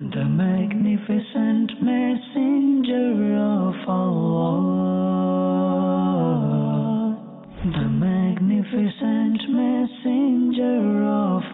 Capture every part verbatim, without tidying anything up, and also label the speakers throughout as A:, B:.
A: The magnificent messenger of Allah, the magnificent messenger of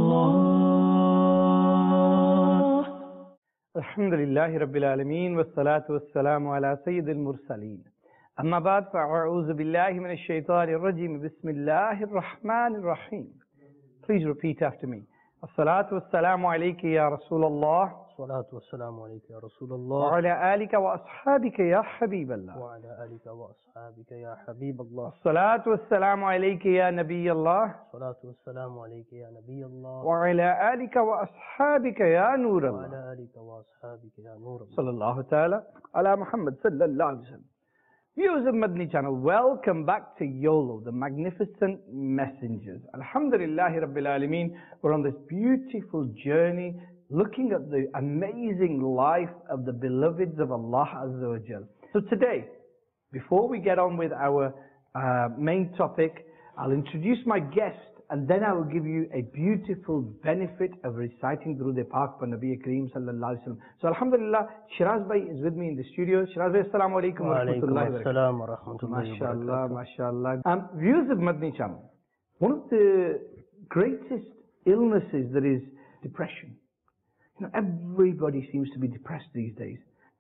A: Allah.
B: Alhamdulillahi Rabbil Alameen, wa salatu wa salamu ala Sayyidil Mursaleen. Amma ba'd, fa'a'udhu billahi minash shaitanir rajim, bismillahir rahmanir rahim. Please repeat after me. As-salatu was-salamu alayka ya Rasulullah.
C: As-salatu was-salamu alayka ya Rasulullah.
B: Wa ala alika wa ashabika ya Habiballah.
C: Wa ala alika wa ashabika ya Habiballah.
B: As-salatu was-salamu alayka ya Nabiyallah.
C: As-salatu was-salamu alayka ya Nabiyallah.
B: Wa ala alika wa ashabika ya
C: Wa
B: Nurallah.
C: ala alika wa ashabika ya Nurallah.
B: Sallallahu ta'ala ala Muhammad sallallahu alayhi wa sallam. Viewers of Madani channel, welcome back to YOLO, the magnificent messengers. Alhamdulillahi Rabbil Alameen, we're on this beautiful journey looking at the amazing life of the beloveds of Allah Azza wa Jal. So today, before we get on with our uh, main topic, I'll introduce my guest and then I will give you a beautiful benefit of reciting Durood Pak for Nabi Kareem sallallahu alayhi wa sallam. So alhamdulillah, Shiraz Bhai is with me in the studio. Shiraz Bhai, assalamu alaikum wa rahmatullahi wa
C: As-salamu wa rahmatullahi wa
B: MashaAllah,
C: barakatuh.
B: MashaAllah. Um, viewers of Madani channel, one of the greatest illnesses that is depression. You know, everybody seems to be depressed these days.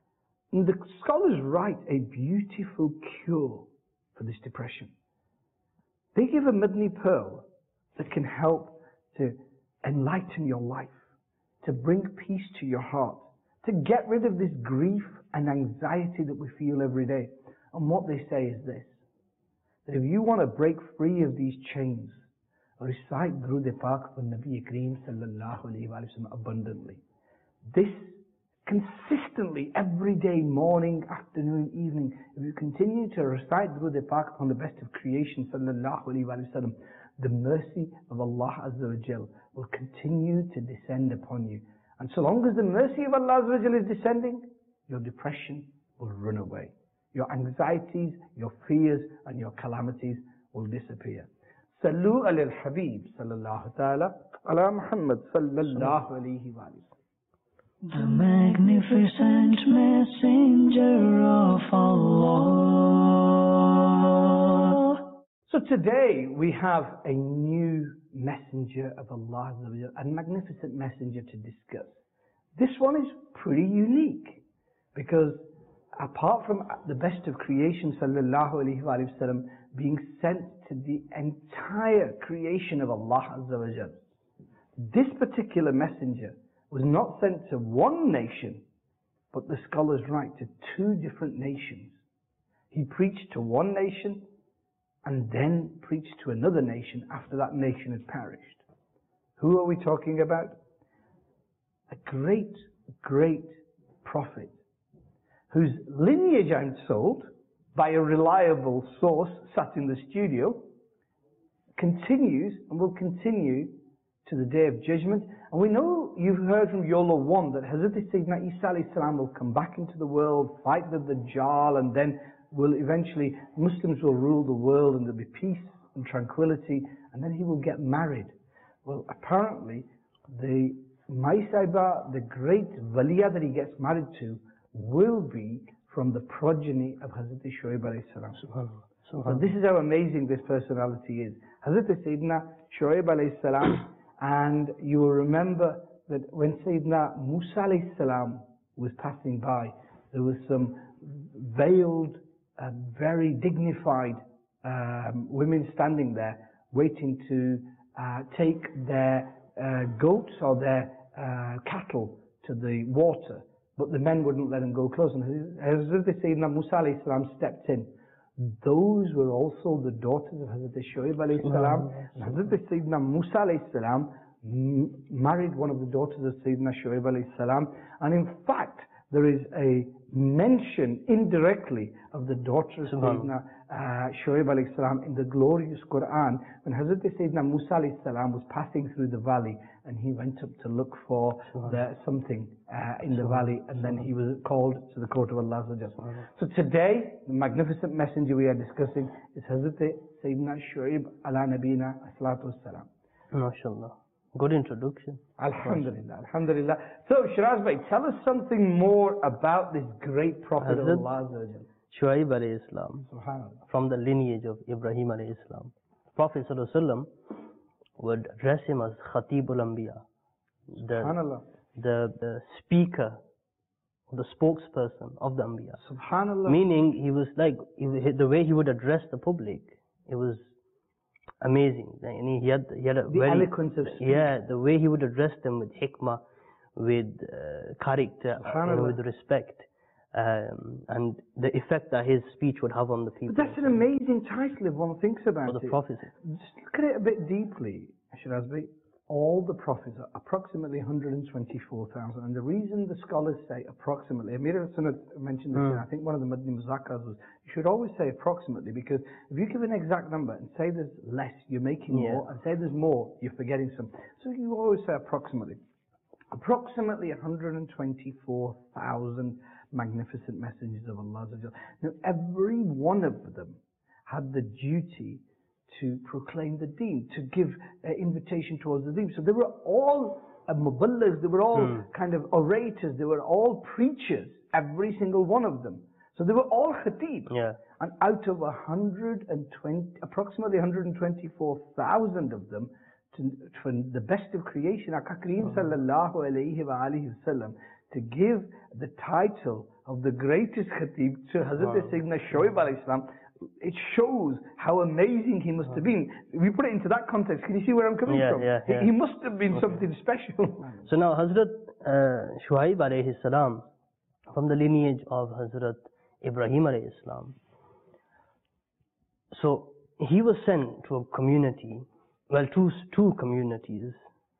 B: And the scholars write a beautiful cure for this depression. They give a Madani pearl that can help to enlighten your life, to bring peace to your heart, to get rid of this grief and anxiety that we feel every day. And what they say is this, that if you want to break free of these chains, recite Durood Pak for Nabi Kareem sallallahu alayhi wa sallam abundantly. This consistently, every day, morning, afternoon, evening, if you continue to recite Durood Pak on the best of creation sallallahu alayhi wa sallam, the mercy of Allah Azza wa Jal will continue to descend upon you. And so long as the mercy of Allah Azza wa Jal is descending, your depression will run away. Your anxieties, your fears, and your calamities will disappear. Sallu ala al-Habib sallallahu ta'ala ala Muhammad sallallahu alayhi wa sallam.
A: The magnificent messenger of Allah.
B: So today we have a new messenger of Allah, a magnificent messenger to discuss. This one is pretty unique because apart from the best of creation sallallahu alayhi wa sallam being sent to the entire creation of Allah Azza wa Jal, this particular messenger was not sent to one nation, but the scholars write to two different nations. He preached to one nation and then preached to another nation after that nation had perished. Who are we talking about? A great, great prophet whose lineage I'm told by a reliable source sat in the studio continues and will continue to the Day of Judgment. And we know you've heard from YOLO one that Hazrat Sayyidina Isa alayhi salam will come back into the world, fight the Dajjal, and then will eventually, Muslims will rule the world and there'll be peace and tranquility, and then he will get married. Well, apparently, the Maisaiba, the great Waliya that he gets married to, will be from the progeny of Hazrat Shoaib alayhi salam. So this is how amazing this personality is. Hazrat Sayyidina Shoaib alayhi salam, and you will remember that when Sayyidina Musa alayhi salam was passing by, there was some veiled, uh, very dignified um, women standing there waiting to uh, take their uh, goats or their uh, cattle to the water, but the men wouldn't let them go close. And Hazrat Sayyidina Musa alayhi salam stepped in. Those were also the daughters of Hazrat Shoaib alayhi salam. And Hazrat Sayyidina Musa alayhi salam married one of the daughters of Sayyidina Shoaib alayhi salam. And in fact, there is a mention indirectly of the daughter of Sayyidina uh, Shoaib alayhi salam in the glorious Quran when Hazrat Sayyidina Musa alayhi salam was passing through the valley and he went up to look for the, something uh, in the valley, and then he was called to the court of Allah. So today, the magnificent messenger we are discussing is Hazrat Sayyidina Shoaib ala Nabina as-salatu was-salam.
C: MashaAllah. Good introduction.
B: Alhamdulillah, Alhamdulillah. So, Shiraz Bhai, tell us something more about this great Prophet of
C: Hazrat
B: Allah Azza wa Jal.
C: Shuaib alayhi salam,
B: Subhanallah.
C: from the lineage of Ibrahim alayhi salam. Prophet sallallahu alaihi wasallam would address him as Khatibul Anbiya, the,
B: Subhanallah.
C: the, the speaker, the spokesperson of the Anbiya.
B: Subhanallah.
C: Meaning, he was like, he, the way he would address the public, it was amazing. And he had, he had a
B: the
C: very,
B: eloquence of speech.
C: yeah, the way he would address them with hikmah, with uh, character, uh, you know, with respect, um, and the effect that his speech would have on the people.
B: But that's an amazing title if one thinks about
C: For the
B: it.
C: prophecy.
B: Just look at it a bit deeply, Shiraz Bhai. All the prophets are approximately one hundred twenty-four thousand. And the reason the scholars say approximately, Amir al-Sunnah mentioned this,
C: Mm.
B: and I think one of the Madni Muzakkars was, you should always say approximately, because if you give an exact number and say there's less, you're making
C: Yeah.
B: more, and say there's more, you're forgetting some. So you always say approximately. Approximately one hundred twenty-four thousand magnificent messengers of Allah. Now, every one of them had the duty to proclaim the deen, to give uh, invitation towards the deen. So they were all uh, muballighs, they were all
C: Hmm.
B: kind of orators, they were all preachers, every single one of them. So they were all khatib.
C: Yeah.
B: And out of one hundred twenty, approximately one hundred twenty-four thousand of them, to, for the best of creation, Aka Kareem sallallahu alayhi wa alihi wasallam, to give the title of the greatest khatib to Hazrat Sayyidina Shuaib alayhi salam, it shows how amazing he must have been. If we put it into that context, can you see where I'm coming
C: Yeah,
B: from?
C: yeah,
B: He-
C: yeah.
B: He must have been something special.
C: So now Hazrat uh, Shuaib alayhi salam, from the lineage of Hazrat Ibrahim alayhi salam. So he was sent to a community, well, two, two communities.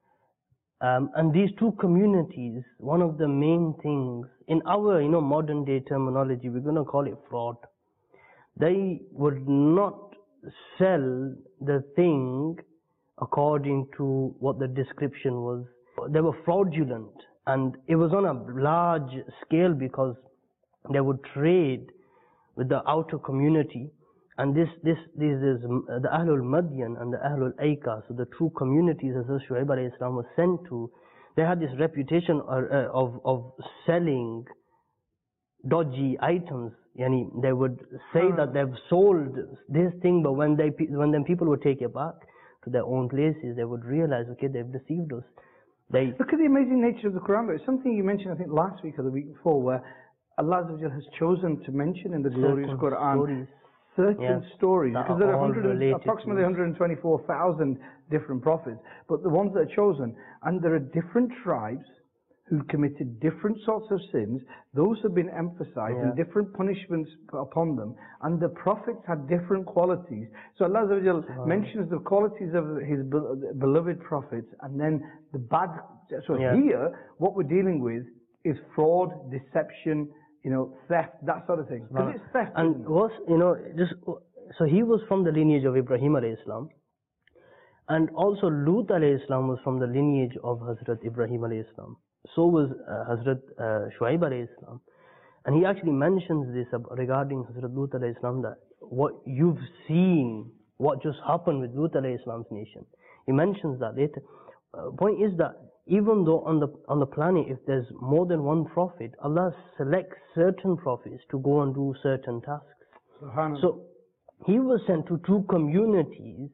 C: Um, and these two communities, one of the main things, in our, you know, modern day terminology, we're going to call it fraud. They would not sell the thing according to what the description was. They were fraudulent, and it was on a large scale because they would trade with the outer community. And this, this, this is the Ahlul Madyan and the Ahlul Aika, so the two communities as Shuaib alayhi salam was sent to. They had this reputation of, of, of selling dodgy items. Yani they would say that they've sold this thing, but when they when then people would take it back to their own places, they would realize, okay, they've deceived us. They
B: Look at the amazing nature of the Quran. It's something you mentioned, I think, last week or the week before, where Allah Azza wa Jalla has chosen to mention in the glorious
C: certain
B: Quran
C: stories.
B: certain
C: Yeah,
B: stories,
C: that
B: because
C: are
B: there are
C: all
B: one hundred,
C: related
B: approximately
C: to-
B: one hundred twenty-four thousand different prophets, but the ones that are chosen, and there are different tribes who committed different sorts of sins, those have been emphasized, and
C: Yeah.
B: different punishments put upon them, and the prophets had different qualities. So Allah Azza wa Jalla mentions the qualities of His be- beloved prophets, and then the bad. So
C: Yeah.
B: here, what we're dealing with is fraud, deception, you know, theft, that sort of thing. Because it's theft, isn't
C: And
B: it?
C: was, you know, just, so he was from the lineage of Ibrahim alayhi salam. And also Lut alayhi salam was from the lineage of Hazrat Ibrahim alayhi salam. So was uh, Hazrat uh, Shuaib alayhi salam. And he actually mentions this ab- regarding Hazrat Lut alayhi salam, that what you've seen, what just happened with Lut alayhi salam's nation. He mentions that later. Uh, point is that even though on the on the planet, if there's more than one prophet, Allah selects certain prophets to go and do certain tasks.
B: Subhanallah.
C: So he was sent to two communities,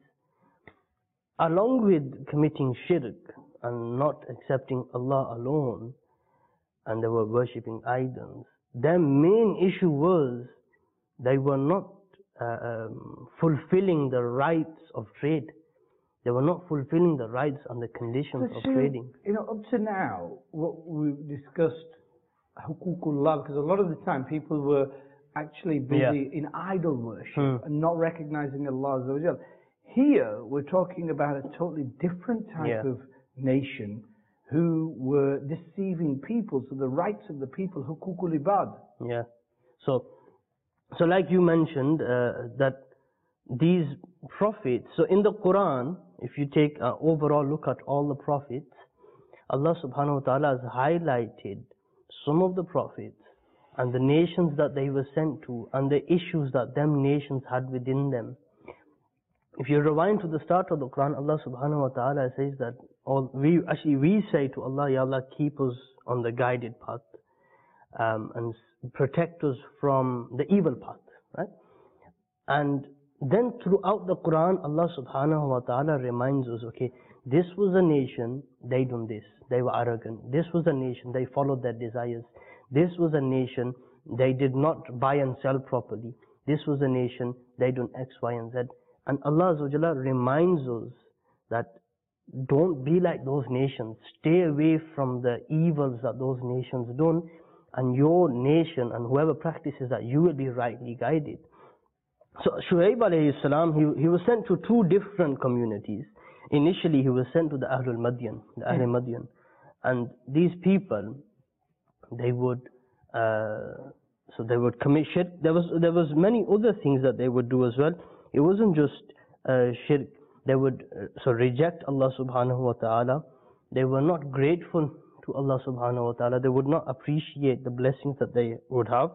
C: along with committing shirk and not accepting Allah alone, and they were worshipping idols. Their main issue was they were not uh, um, fulfilling the rights of trade. They were not fulfilling the rights and the conditions
B: So,
C: of
B: see,
C: trading.
B: you know, up to now, what we've discussed, hukukullah, because a lot of the time people were actually busy
C: Yeah.
B: in idol worship
C: Hmm.
B: and not recognizing Allah Azza wa Jal. Here, we're talking about a totally different type
C: Yeah.
B: of nation who were deceiving people. So the rights of the people, hukukul ibad.
C: Yeah. So, so like you mentioned, uh, that these prophets, so in the Quran, if you take an overall look at all the prophets, Allah subhanahu wa ta'ala has highlighted some of the prophets and the nations that they were sent to and the issues that them nations had within them. If you rewind to the start of the Quran, Allah subhanahu wa ta'ala says that or we actually we say to Allah, Ya Allah, keep us on the guided path, um, and protect us from the evil path, right? And then throughout the Quran, Allah subhanahu wa ta'ala reminds us, okay, this was a nation, they done this, they were arrogant. This was a nation, they followed their desires. This was a nation, they did not buy and sell properly. This was a nation, they done X, Y, and Z. And Allah Azza wa Jalla reminds us that don't be like those nations. Stay away from the evils that those nations done, and your nation and whoever practices that, you will be rightly guided. So Shu'aib alayhi salam, he, he was sent to two different communities. Initially he was sent to the Ahlul Madyan, the Ahlul Madyan. And these people, they would, uh, so they would commit shirk. There was, there was many other things that they would do as well. It wasn't just uh, shirk. They would uh, so reject Allah subhanahu wa ta'ala. They were not grateful to Allah subhanahu wa ta'ala. They would not appreciate the blessings that they would have.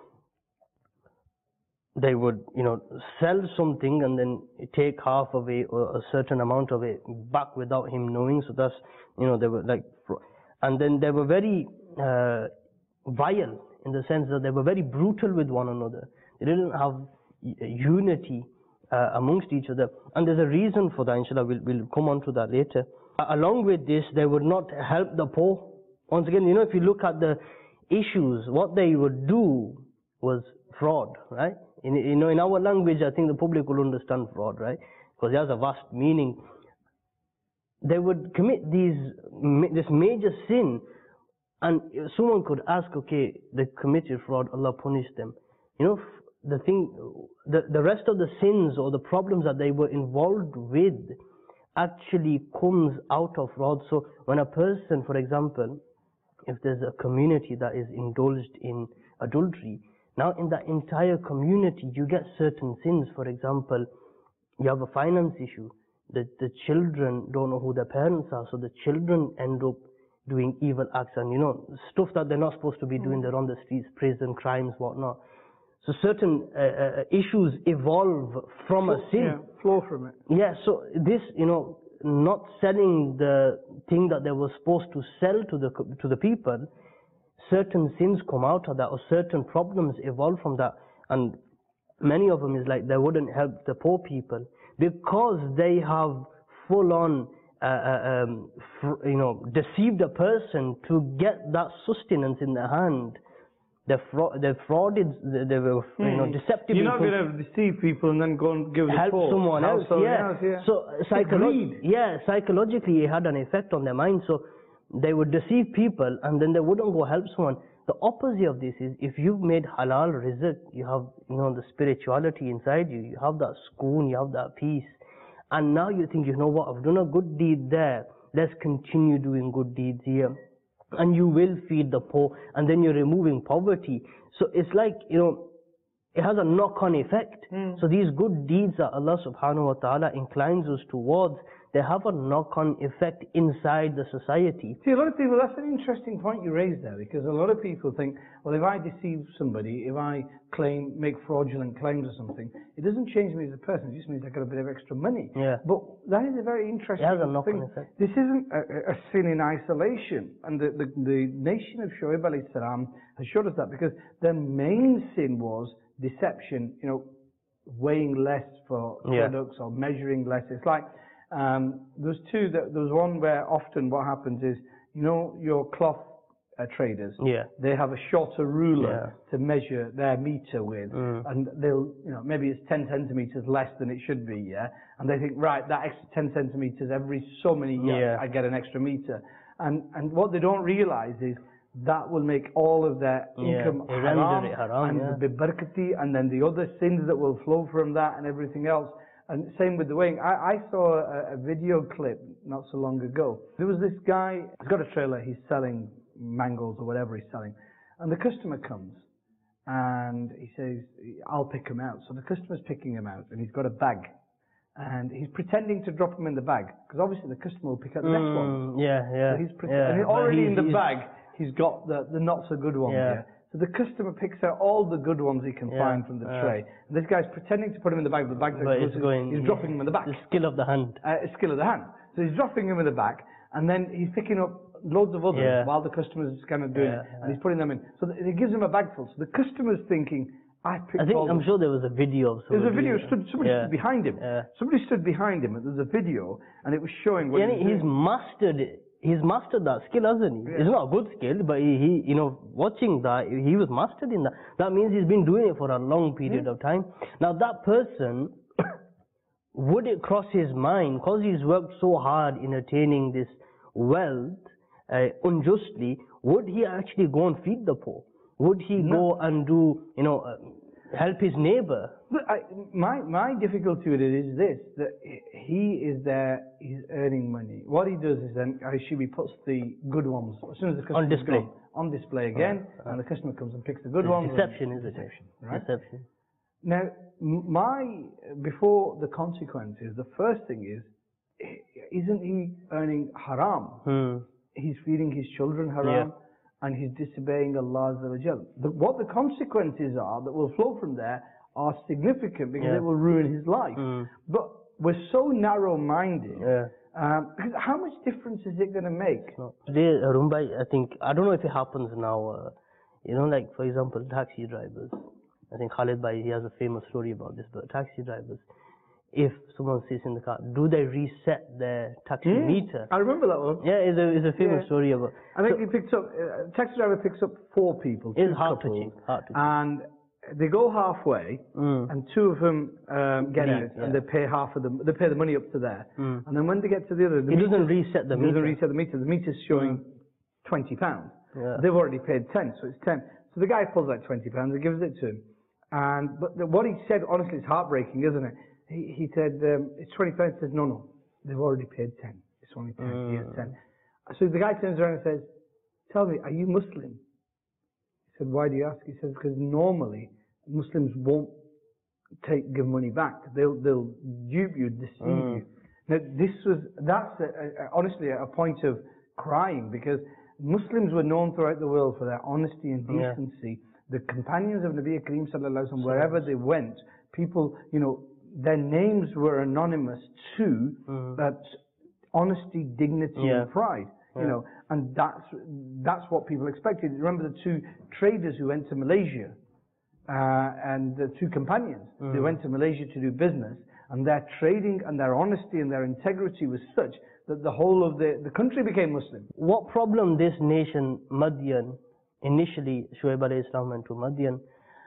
C: They would, you know, sell something and then take half of it or a certain amount of it back without him knowing. So that's, you know, they were like, and then they were very uh, vile in the sense that they were very brutal with one another. They didn't have unity uh, amongst each other. And there's a reason for that, inshallah, we'll, we'll come on to that later. Uh, along with this, they would not help the poor. Once again, you know, if you look at the issues, what they would do was fraud, right? In, you know, in our language, I think the public will understand fraud, right? Because it has a vast meaning. They would commit these, this major sin, and someone could ask, okay, they committed fraud, Allah punished them. You know, the thing, the, the rest of the sins or the problems that they were involved with actually comes out of fraud. So when a person, for example, if there's a community that is indulged in adultery, now in that entire community you get certain sins. For example, you have a finance issue. The, the children don't know who their parents are, so the children end up doing evil acts and, you know, stuff that they're not supposed to be doing. They're on the streets, prison, crimes, whatnot. So certain uh, uh, issues evolve from a sin.
B: Yeah, flow from it.
C: Yeah, so this, you know, not selling the thing that they were supposed to sell to the to the people, certain sins come out of that, or certain problems evolve from that. And many of them is like they wouldn't help the poor people because they have full on uh, uh, um, fr- you know, deceived a person to get that sustenance in their hand. They fraud, they frauded, they, they were, hmm. you know, deceptive.
B: You're not going to deceive people and then go and give
C: help
B: the
C: someone else. Yeah.
B: else. Yeah.
C: So psycholo- yeah, psychologically it had an effect on their mind. So they would deceive people and then they wouldn't go help someone. The opposite of this is if you've made halal rizq, you have, you know, the spirituality inside you, you have that sukoon, you have that peace. And now you think, you know what, I've done a good deed there, let's continue doing good deeds here. And you will feed the poor, and then you're removing poverty. So it's like, you know, it has a knock-on effect. Mm. So these good deeds that Allah subhanahu wa ta'ala inclines us towards, they have a knock-on effect inside the society.
B: See, a lot of people, that's an interesting point you raised there, because a lot of people think, well, if I deceive somebody, if I claim, make fraudulent claims or something, it doesn't change me as a person, it just means I got a bit of extra money.
C: Yeah.
B: But that is a very interesting
C: it has a knock-on
B: thing.
C: effect.
B: This isn't a, a sin in isolation. And the, the, the nation of Shu'aib alayhi salam has showed us that, because their main sin was deception, you know, weighing less for
C: yeah.
B: products or measuring less. It's like, Um, there's two, that, there's one where often what happens is, you know, your cloth uh, traders,
C: yeah.
B: they have a shorter ruler
C: yeah.
B: to measure their meter with,
C: mm.
B: and they'll, you know, maybe it's ten centimeters less than it should be, yeah, and they think, right, that extra ten centimeters every so many years,
C: yeah.
B: I get an extra meter, and and what they don't realize is that will make all of their income
C: yeah.
B: haram,
C: haram,
B: and
C: yeah.
B: the barakati, and then the other sins that will flow from that and everything else. And same with the weighing. I, I saw a, a video clip not so long ago. There was this guy, he's got a trailer, he's selling mangoes or whatever he's selling. And the customer comes and he says, I'll pick him out. So the customer's picking him out and he's got a bag. And he's pretending to drop him in the bag, because obviously the customer will pick out the
C: mm,
B: next one.
C: Yeah, yeah.
B: So he's pre-
C: yeah.
B: and already
C: he's,
B: in the
C: he's,
B: bag, he's got the, the not so good ones.
C: Yeah.
B: Yeah. So the customer picks out all the good ones he can
C: yeah,
B: find from the
C: uh,
B: tray. And this guy's pretending to put him in the bag, but the bag's
C: but it's going,
B: he's dropping him in the back.
C: The skill of the hand.
B: Uh, skill of the hand. So he's dropping him in the back, and then he's picking up loads of others
C: Yeah.
B: while the customer's kind of doing
C: Yeah,
B: it, and he's putting them in. So th- it gives him a bag full. So the customer's thinking, I picked
C: I think
B: all
C: I'm
B: the-"
C: sure there was a video of
B: There's a
C: somebody
B: video.
C: doing
B: Stood,
C: that.
B: somebody
C: yeah.
B: stood behind him.
C: Yeah.
B: Somebody stood behind him, and there's a video, and it was showing what
C: Yeah,
B: he was
C: he's
B: doing.
C: mastered it. He's mastered that skill, hasn't he?
B: Yeah.
C: It's not a good skill, but he, he, you know, watching that, he was mastered in that. That means he's been doing it for a long period of time. Now that person, would it cross his mind, because he's worked so hard in attaining this wealth uh, unjustly, would he actually go and feed the poor? Would he go and do, you know, uh, help his neighbor?
B: But I, my my difficulty with it is this: that he is there, he's earning money. What he does is then, I assume he puts the good ones as soon as the customer
C: On display.
B: on display again,
C: Uh, uh.
B: and the customer comes and picks the good
C: It's
B: ones. and-
C: deception, isn't it?
B: Deception, right?
C: Deception.
B: Now, m- my before the consequences, the first thing is, i- isn't he earning haram?
C: Hmm.
B: He's feeding his children haram, and he's disobeying Allah Azza wa Jal. The, what the consequences are that will flow from there are significant because
C: Yeah.
B: it will ruin his life.
C: Mm.
B: But we're so narrow-minded.
C: Yeah.
B: Um, because how much difference is it going to make?
C: No. Today, uh, Mumbai, I think, I don't know if it happens now, uh, you know, like, for example, taxi drivers. I think Khalid Bhai, he has a famous story about this, but taxi drivers, if someone sits in the car, do they reset their taxi
B: Hmm?
C: meter?
B: I remember that one.
C: Yeah, it's a, it's a famous
B: Yeah.
C: story about.
B: I think
C: so,
B: he picks up, uh, taxi driver picks up four people,
C: it's
B: two
C: heart-touching,
B: couples,
C: heart-touching.
B: and they go halfway,
C: Mm.
B: and two of them um, get
C: Leave,
B: out,
C: yeah.
B: and they pay half of the, they pay the money up to there.
C: Mm.
B: And then when they get to the other, the
C: It
B: meter-
C: doesn't reset the
B: It doesn't
C: meter.
B: reset the meter. The meter's showing twenty pounds.
C: Yeah.
B: They've already paid ten, so it's ten. So the guy pulls out twenty pounds and gives it to him. And but the, what he said, honestly, it's heartbreaking, isn't it? He, he said um, it's twenty pounds. He says no, no, they've already paid ten. It's only ten.
C: Mm.
B: Here's ten. So the guy turns around and says, "Tell me, are you Muslim?" He said, "Why do you ask?" He says, "Because normally Muslims won't take give money back. They'll they'll dupe you, deceive
C: Mm.
B: you." Now this was that's a, a, honestly a point of crying because Muslims were known throughout the world for their honesty and
C: Yeah.
B: decency. The companions of Nabi Kareem sallallahu alaihi wasallam, wherever they went, people, you know, their names were anonymous to
C: Mm.
B: that honesty, dignity,
C: Yeah.
B: and pride. You
C: Yeah.
B: know, and that's that's what people expected. Remember the two traders who went to Malaysia, uh, and the two companions. They
C: Mm.
B: went to Malaysia to do business, and their trading and their honesty and their integrity was such that the whole of the the country became Muslim.
C: What problem this nation, Madian, initially Shuaib alayhi salam went to Madian,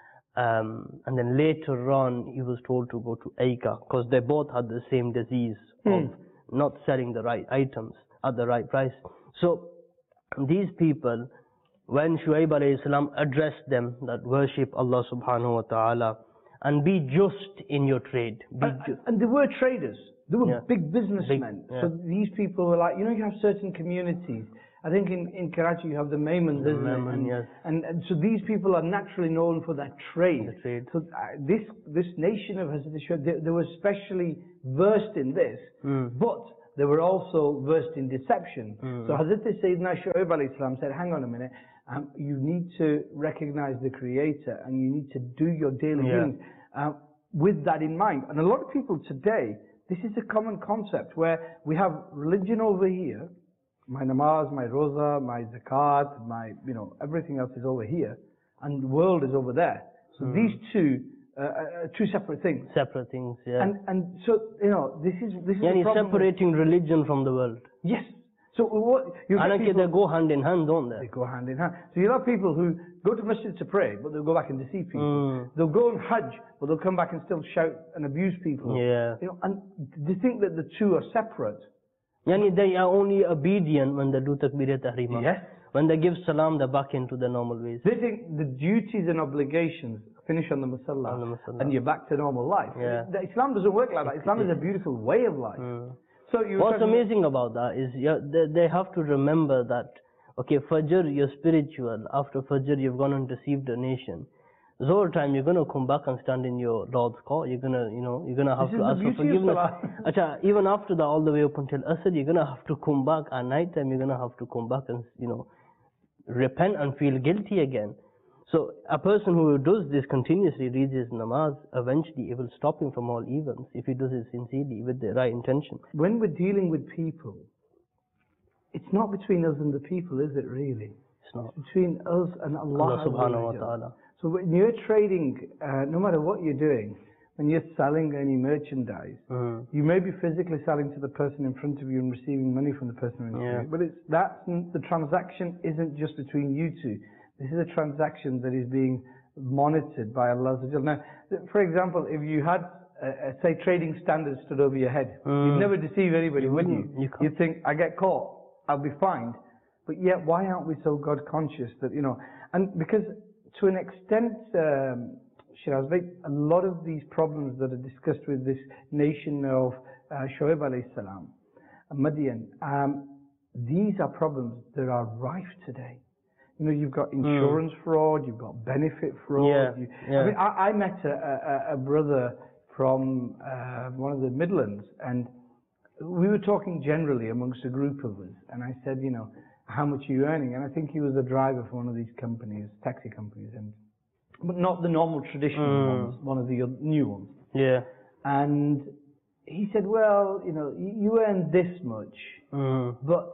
C: um, and then later on he was told to go to Aika because they both had the same disease of not selling the right items at the right price. So these people, when Shuaib alayhi salam addressed them that worship Allah subhanahu wa ta'ala and be just in your trade, be
B: And,
C: ju-
B: and they were traders. They were
C: Yeah.
B: big businessmen.
C: Big, yeah.
B: So these people were like, you know, you have certain communities. I think in, in Karachi you have the Maimans,
C: The
B: isn't it?
C: Maiman,
B: And,
C: yes.
B: and, and so these people are naturally known for their trade.
C: The trade.
B: So uh, this this nation of Hazrat Shuaib, they, they were especially versed in this,
C: Mm.
B: but they were also versed in deception.
C: Mm.
B: So Hazrat Sayyidina Shuaib alayhi salam said, hang on a minute, um, you need to recognize the Creator and you need to do your daily
C: Yeah.
B: dealings uh, with that in mind. And a lot of people today, this is a common concept where we have religion over here, my namaz, my roza, my zakat, my, you know, everything else is over here, and the world is over there. So
C: Mm.
B: these two, uh, are two separate things.
C: separate things, yeah.
B: And and so, you know, this is, this is
C: yeah,
B: the
C: he's
B: problem with-
C: separating religion from the world.
B: Yes. So what, you get
C: And
B: people,
C: they go hand in hand, don't
B: they
C: they?
B: go hand in hand. So you have people who go to masjid to pray, but they'll go back and deceive people.
C: Mm.
B: They'll go on Hajj, but they'll come back and still shout and abuse people.
C: Yeah.
B: You know, and they think that the two are separate.
C: Yani they are only obedient when they do takbir tahrima.
B: Yes.
C: When they give salam, they're back into the normal ways.
B: They think the duties and obligations finish on the musalla,
C: On the musalla.
B: and you're back to normal life.
C: Yeah.
B: The Islam doesn't work like that. Islam is a beautiful way of life.
C: Mm.
B: So you were
C: What's
B: talking-
C: amazing about that is yeah, they, they have to remember that, okay, Fajr, you're spiritual. After Fajr, you've gone and deceived the nation. Zohar time, you're going to come back and stand in your Lord's court. You're going to, you know, you're going to have
B: This
C: to
B: is the
C: ask for
B: beauty of
C: forgiveness.
B: Salah.
C: Acha, even after that, all the way up until Asr, you're going to have to come back. At night time, you're going to have to come back and, you know, repent and feel guilty again. So a person who does this continuously, reads his namaz, eventually it will stop him from all evils if he does it sincerely with the right intention.
B: when we're dealing with people, it's not between us and the people, is it really?
C: It's not.
B: It's between us and Allah,
C: Allah subhanahu wa
B: Azza wa
C: ta'ala.
B: Jalla. So when you're trading, uh, no matter what you're doing, when you're selling any merchandise,
C: Mm.
B: you may be physically selling to the person in front of you and receiving money from the person in front
C: Yeah.
B: of you, but it's that's n- the transaction isn't just between you two. This is a transaction that is being monitored by Allah Azza wa Jalla. Now, th- for example, if you had, uh, uh, say, trading standards stood over your head,
C: Mm.
B: you'd never deceive anybody,
C: You
B: would you?
C: wouldn't. You can't.
B: You'd think, I get caught, I'll be fined. But yet, why aren't we so God conscious that, you know, and because to an extent, um, Shiraz Bey, a lot of these problems that are discussed with this nation of uh, Shoaib alayhi salam, Madian, um, these are problems that are rife today. You know, you've got insurance mm. fraud, you've got benefit fraud.
C: Yeah,
B: you,
C: yeah.
B: I mean, I, I met a, a, a brother from uh, one of the Midlands, and we were talking generally amongst a group of us, and I said, you know, how much are you earning? And I think he was a driver for one of these companies, taxi companies, and but not the normal traditional
C: Mm.
B: ones, one of the new ones.
C: Yeah.
B: And he said, well, you know, you, you earn this much,
C: Mm.
B: but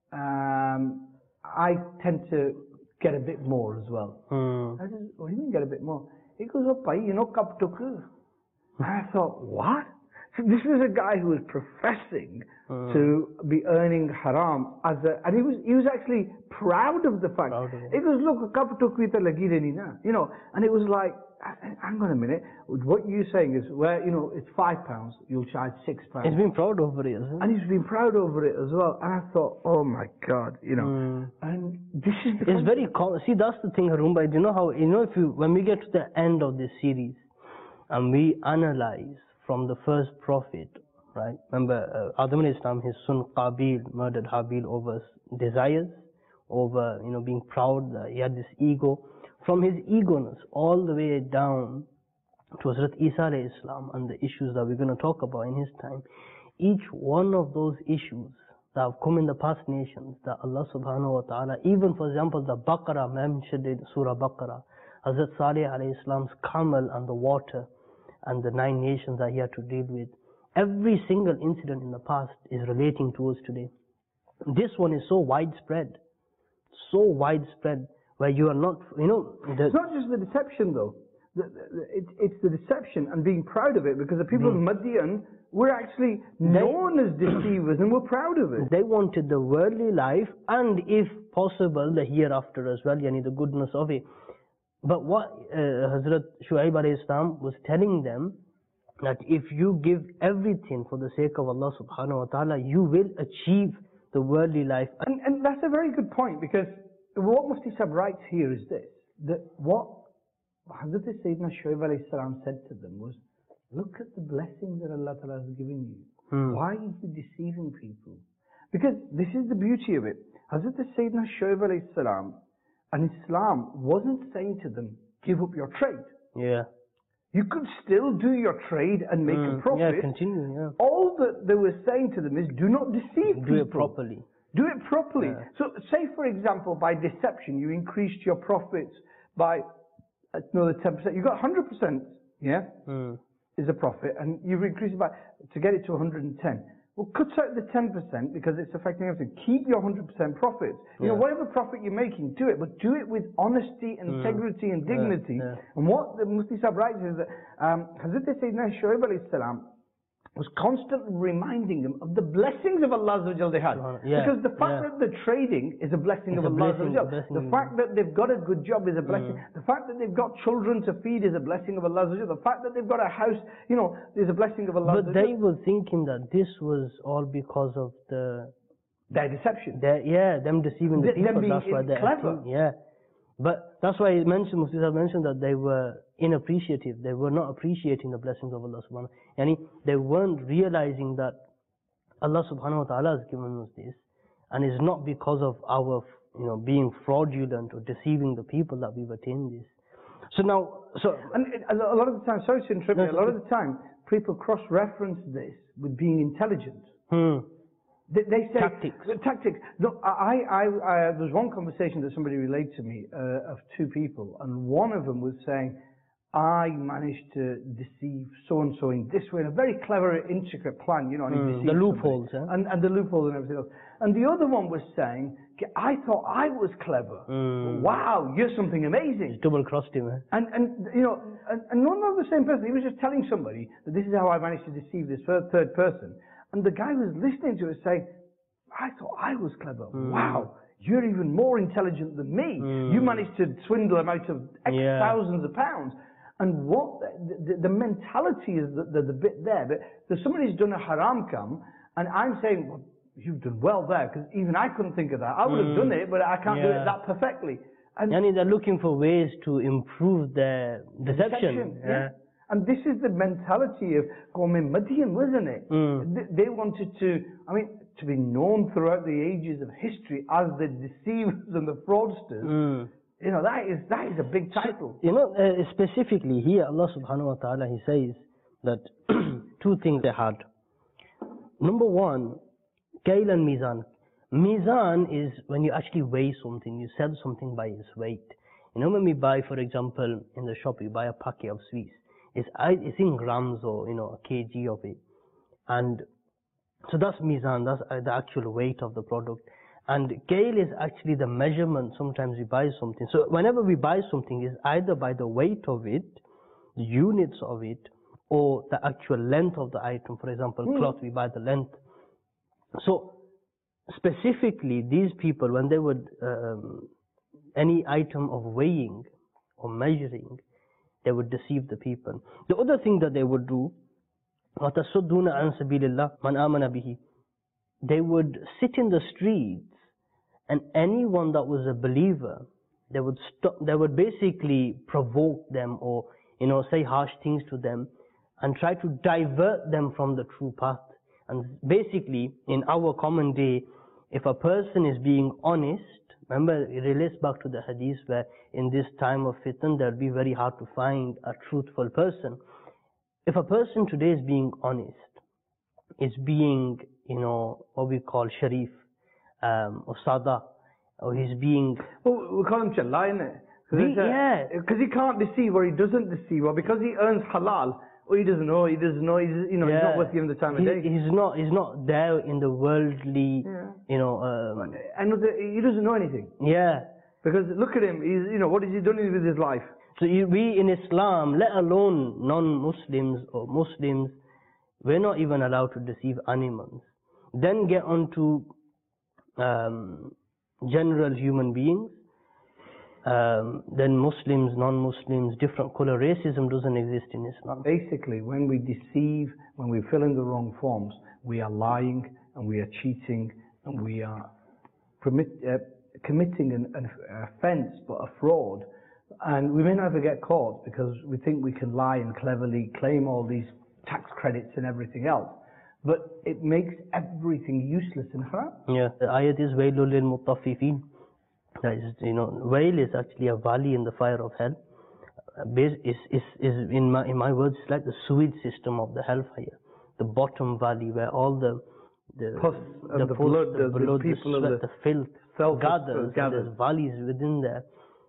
B: um, I tend to get a bit more as well.
C: Mm.
B: I said, what do you mean get a bit more? He goes, oh, pai, you know, cup to And I thought, what? So this is a guy who was professing
C: Mm.
B: to be earning haram as a, and he was he was actually proud of the fact.
C: Proud of it.
B: He goes, look, cup to lagi rehni na, you know, and it was like, hang on a minute, what you're saying is, where, you know, it's five pounds, you'll charge six pounds.
C: He's been proud over it, isn't
B: And he's been proud over it as well. And I thought, oh my God, you know.
C: Mm.
B: And this is the
C: It's very com- see that's the thing, Harun. Do you know how you know if you when we get to the end of this series and we analyze from the first prophet, right? Remember, uh, Adam alayhi salam, his son Qabil murdered Habil over desires, over you know being proud. That he had this ego. From his egoness all the way down to Hazrat Isa alayhi salam and the issues that we're going to talk about in his time. Each one of those issues that have come in the past nations, that Allah subhanahu wa ta'ala, even for example the Baqarah mentioned in Surah Baqarah, Hazrat Salih alayhi salam's camel and the water and the nine nations that he had to deal with. Every single incident in the past is relating to us today. This one is so widespread, so widespread, where you are not, you know... The,
B: it's not just the deception though. The, the, it, it's the deception and being proud of it, because the people of Madian were actually known as deceivers and were proud of it.
C: They wanted the worldly life and, if possible, the hereafter as well, yani the goodness of it. But what uh, Hazrat Shu'aib alayhi salam was telling them, that if you give everything for the sake of Allah subhanahu wa ta'ala, you will achieve the worldly life.
B: And, and that's a very good point, because what Mufti Sahib writes here is this, that what Hazrat Sayyidina Shu'aib alayhi salam said to them was, look at the blessings that Allah Ta'ala has given you.
C: Hmm.
B: Why are you deceiving people? Because this is the beauty of it. Hazrat Sayyidina Shu'aib alayhi salam and Islam wasn't saying to them, give up your trade.
C: Yeah.
B: You could still do your trade and make
C: Mm,
B: a profit.
C: yeah, continue, yeah.
B: All that they were saying to them is, do not deceive people.
C: Do it properly.
B: Do it properly.
C: Yeah.
B: So, say for example, by deception, you increased your profits by another ten percent. You got one hundred percent, yeah,
C: Mm.
B: is a profit, and you've increased it by, to get it to one hundred ten. Well, cut out the ten percent because it's affecting everything. Keep your one hundred percent profits. You know,
C: Yeah.
B: whatever profit you're making, do it, but do it with honesty, integrity, and dignity.
C: yeah.
B: And what the Mufti Sahib writes is that um, Hazrat Sayyidina Shu'aib alayhi salam was constantly reminding them of the blessings of Allah Azza wa Jal they had.
C: Yeah,
B: Because the fact
C: yeah.
B: that the trading is a blessing
C: It's
B: of
C: a
B: Allah
C: blessing,
B: Azza wa
C: a
B: Jal.
C: blessing
B: The
C: of
B: fact that they've got a good job is a blessing.
C: Mm.
B: The fact that they've got children to feed is a blessing of Allah Azza wa Jal. The fact that they've got a house, you know, is a blessing of Allah Azza
C: But
B: wa
C: they
B: Jal.
C: were thinking that this was all because of the,
B: Their deception.
C: their, yeah, them deceiving the
B: Them
C: people.
B: being
C: That's why they're
B: clever.
C: acting, yeah. But that's why he mentioned, Mufti Sahib mentioned that they were inappreciative. They were not appreciating the blessings of Allah subhanahu wa ta'ala. Yani they weren't realizing that Allah subhanahu wa ta'ala has given us this, and it's not because of our, you know, being fraudulent or deceiving the people that we've attained this. So now, so
B: And it- a lot of the time, sorry to interrupt
C: No,
B: you, a lot of the time, people cross-reference this with being intelligent.
C: hmm,
B: They, they say
C: Tactics.
B: the tactics. Look, I, I, I, there was one conversation that somebody relayed to me uh, of two people, and one of them was saying, I managed to deceive so-and-so in this way, in a very clever, intricate plan, you know, and he
C: Mm,
B: deceived
C: the
B: somebody.
C: loopholes, yeah?
B: and, and the loopholes and everything else. And the other one was saying, "Okay, I thought I was clever.
C: Mm.
B: Wow, you're something amazing."
C: Double crossed him. Eh?
B: And, and you know, and, and not the same person. He was just telling somebody that this is how I managed to deceive this third, third person. And the guy was listening to it saying, "I thought I was clever.
C: Mm.
B: Wow, you're even more intelligent than me.
C: Mm.
B: You managed to swindle him out of X
C: Yeah.
B: thousands of pounds." And what the, the, the mentality is the, the, the bit there. That there's somebody who's done a haram come, and I'm saying, "Well, you've done well there, because even I couldn't think of that. I would have
C: Mm.
B: done it, but I can't do
C: Yeah.
B: it that perfectly." And
C: Yani they're looking for ways to improve their deception.
B: Deception,
C: yeah.
B: yeah. And this is the mentality of Qawm Madian, wasn't it?
C: Mm.
B: They, they wanted to, I mean, to be known throughout the ages of history as the deceivers and the fraudsters.
C: Mm.
B: You know, that is that is a big title.
C: You know, uh, specifically here, Allah subhanahu wa ta'ala, He says that two things they had. Number one, Kail and Mizan. Mizan is when you actually weigh something, you sell something by its weight. You know, when we buy, for example, in the shop, you buy a packet of sweets. It's, it's in grams or, you know, a kg of it. And so that's Mizan, that's uh, the actual weight of the product. And Kail is actually the measurement. Sometimes we buy something. So whenever we buy something, it's either by the weight of it, the units of it, or the actual length of the item. For example,
B: Mm.
C: cloth, we buy the length. So specifically, these people, when they would, um, any item of weighing or measuring, they would deceive the people. The other thing that they would do, وَتَصُدُّونَ عَنْ سَبِيلِ اللَّهِ مَنْ آمَنَ بِهِ. They would sit in the streets, and anyone that was a believer, they would stop, they would basically provoke them, or, you know, say harsh things to them, and try to divert them from the true path. And basically, in our common day, if a person is being honest, remember, it relates back to the hadith where in this time of fitan, that will be very hard to find a truthful person. If a person today is being honest, is being, you know, what we call sharif, um, or sada, or he's being...
B: Well, we call him Jallah, innit?
C: Be- yeah.
B: Because he can't deceive, or he doesn't deceive, or because he earns halal, or he doesn't know, he doesn't know, he's, you know, he's not worth giving the time
C: he,
B: of day.
C: He's not, he's not there in the worldly,
B: Yeah.
C: you know, um,
B: And he doesn't know anything.
C: yeah.
B: Because look at him, he's, you know, what has he done with his life?
C: So you, we in Islam, let alone non-Muslims or Muslims, we're not even allowed to deceive animals. Then get on to um, general human beings. Um, then Muslims, non-Muslims, different color. Racism doesn't exist in Islam.
B: Basically, when we deceive, when we fill in the wrong forms, we are lying and we are cheating and we are permit, uh, committing an, an offense, but a fraud. And we may never get caught because we think we can lie and cleverly claim all these tax credits and everything else. But it makes everything useless and haram.
C: Yeah, the ayat is Wailul lil Mutaffifin. That is, you know, Wail is actually a valley in the fire of hell. Uh, base is, is, is in my in my words, it's like the sewage system of the hellfire. The bottom valley where all the the
B: Pus and the
C: pus,
B: blood,
C: the,
B: the- the
C: blood, the
B: people of
C: sweat,
B: the
C: the filth
B: self-
C: gathers.
B: gathers.
C: And there's valleys within there,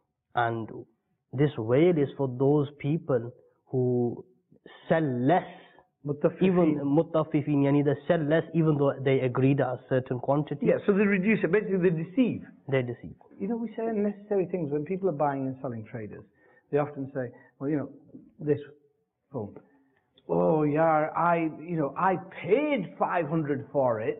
C: and this Wail is for those people who sell less. Even mutaffifin, yani they sell less even though they agreed at a certain quantity.
B: Yeah, so they reduce it. Basically, they deceive.
C: They deceive.
B: You know, we say unnecessary things. When people are buying and selling traders, they often say, well, you know, this phone. Oh, yeah, I, you know, I paid five hundred for it,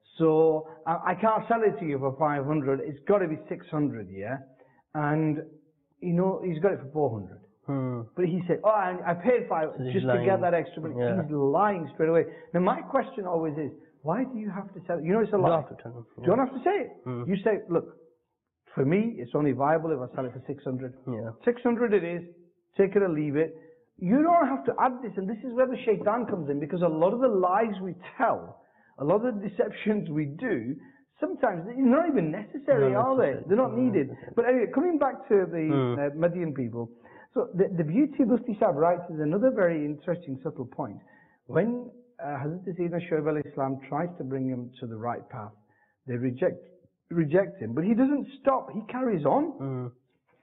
B: so I, I can't sell it to you for five hundred. It's got to be six hundred, yeah? And, you know, he's got it for four hundred.
C: Hmm.
B: But he said, oh, I, I paid five
C: So he's
B: just to
C: lying.
B: get that extra money.
C: Yeah.
B: He's lying straight away. Now, my question always is, why do you have to sell it? You know it's a
C: You
B: lie.
C: have to tell them.
B: You don't have to say it.
C: Mm.
B: You say, look, for me, it's only viable if I sell it for six hundred.
C: Yeah.
B: six hundred it is. Take it or leave it. You don't have to add this, and this is where the shaitan comes in, because a lot of the lies we tell, a lot of the deceptions we do, sometimes they're not even necessary,
C: Not
B: are they?
C: necessary.
B: They're not
C: Not
B: needed.
C: necessary.
B: But anyway, coming back to the
C: Mm.
B: uh, Madian people, so the, the beauty of Mufti Sahib writes is another very interesting, subtle point. When uh, Hazrat Sayyidina Shoaib alayhi Islam tries to bring him to the right path, they reject reject him. But he doesn't stop. He carries on.
C: Mm.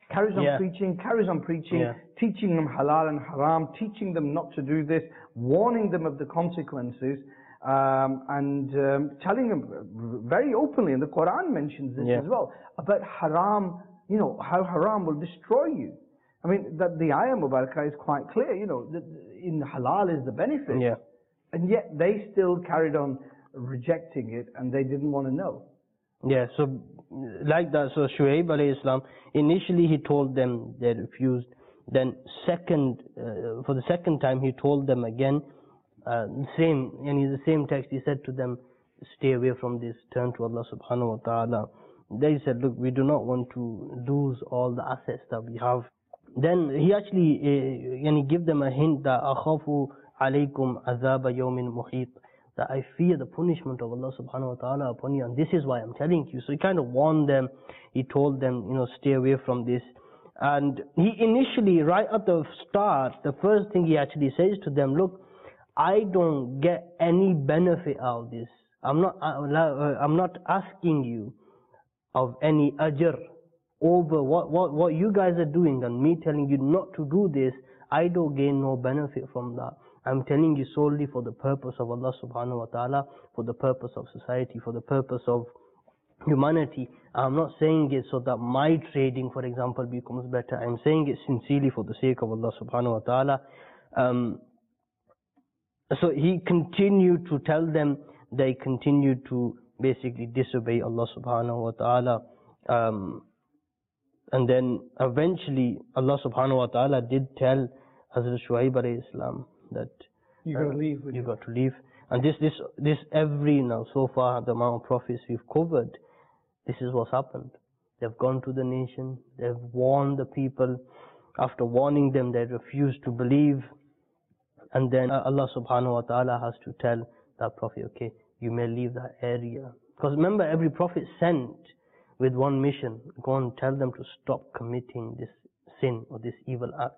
B: carries on
C: Yeah.
B: preaching, carries on preaching,
C: Yeah.
B: teaching them halal and haram, teaching them not to do this, warning them of the consequences, um, and um, telling them very openly, and the Quran mentions this
C: Yeah.
B: as well, about haram, you know, how haram will destroy you. I mean, that the ayah Mubarakah is quite clear, you know, that in halal is the benefit.
C: Yeah.
B: And yet they still carried on rejecting it, and they didn't want to know.
C: Yeah, so like that, so Shuaib alayhi salam, initially he told them, they refused. Then second, uh, for the second time he told them again, uh, same, and in the same text he said to them, stay away from this, turn to Allah subhanahu wa ta'ala. They said, look, we do not want to lose all the assets that we have. Then he actually, uh, and he give them a hint that أَخَافُ عَلَيْكُمْ عَذَابَ يَوْمٍ مُحِيطٍ, that I fear the punishment of Allah subhanahu wa ta'ala upon you, and this is why I'm telling you. So he kind of warned them, he told them, you know, stay away from this. And he initially, right at the start, the first thing he actually says to them, look, I don't get any benefit out of this. I'm not, I'm not asking you of any ajr over what, what, what you guys are doing, and me telling you not to do this, I don't gain no benefit from that. I'm telling you solely for the purpose of Allah subhanahu wa ta'ala, for the purpose of society, for the purpose of humanity. I'm not saying it so that my trading, for example, becomes better. I'm saying it sincerely for the sake of Allah subhanahu wa ta'ala. Um, so he continued to tell them, they continued to basically disobey Allah subhanahu wa ta'ala. Um, and then eventually Allah subhanahu wa ta'ala did tell Hazrat Shuaib alayhi salam that
B: You got to leave.
C: you got to leave. And this, this, this every now so far the amount of prophets we've covered, this is what's happened. They've gone to the nation, they've warned the people. After warning them, they refused to believe. And then Allah subhanahu wa ta'ala has to tell that prophet, okay, you may leave that area. Because remember, every prophet sent with one mission, go and tell them to stop committing this sin or this evil act.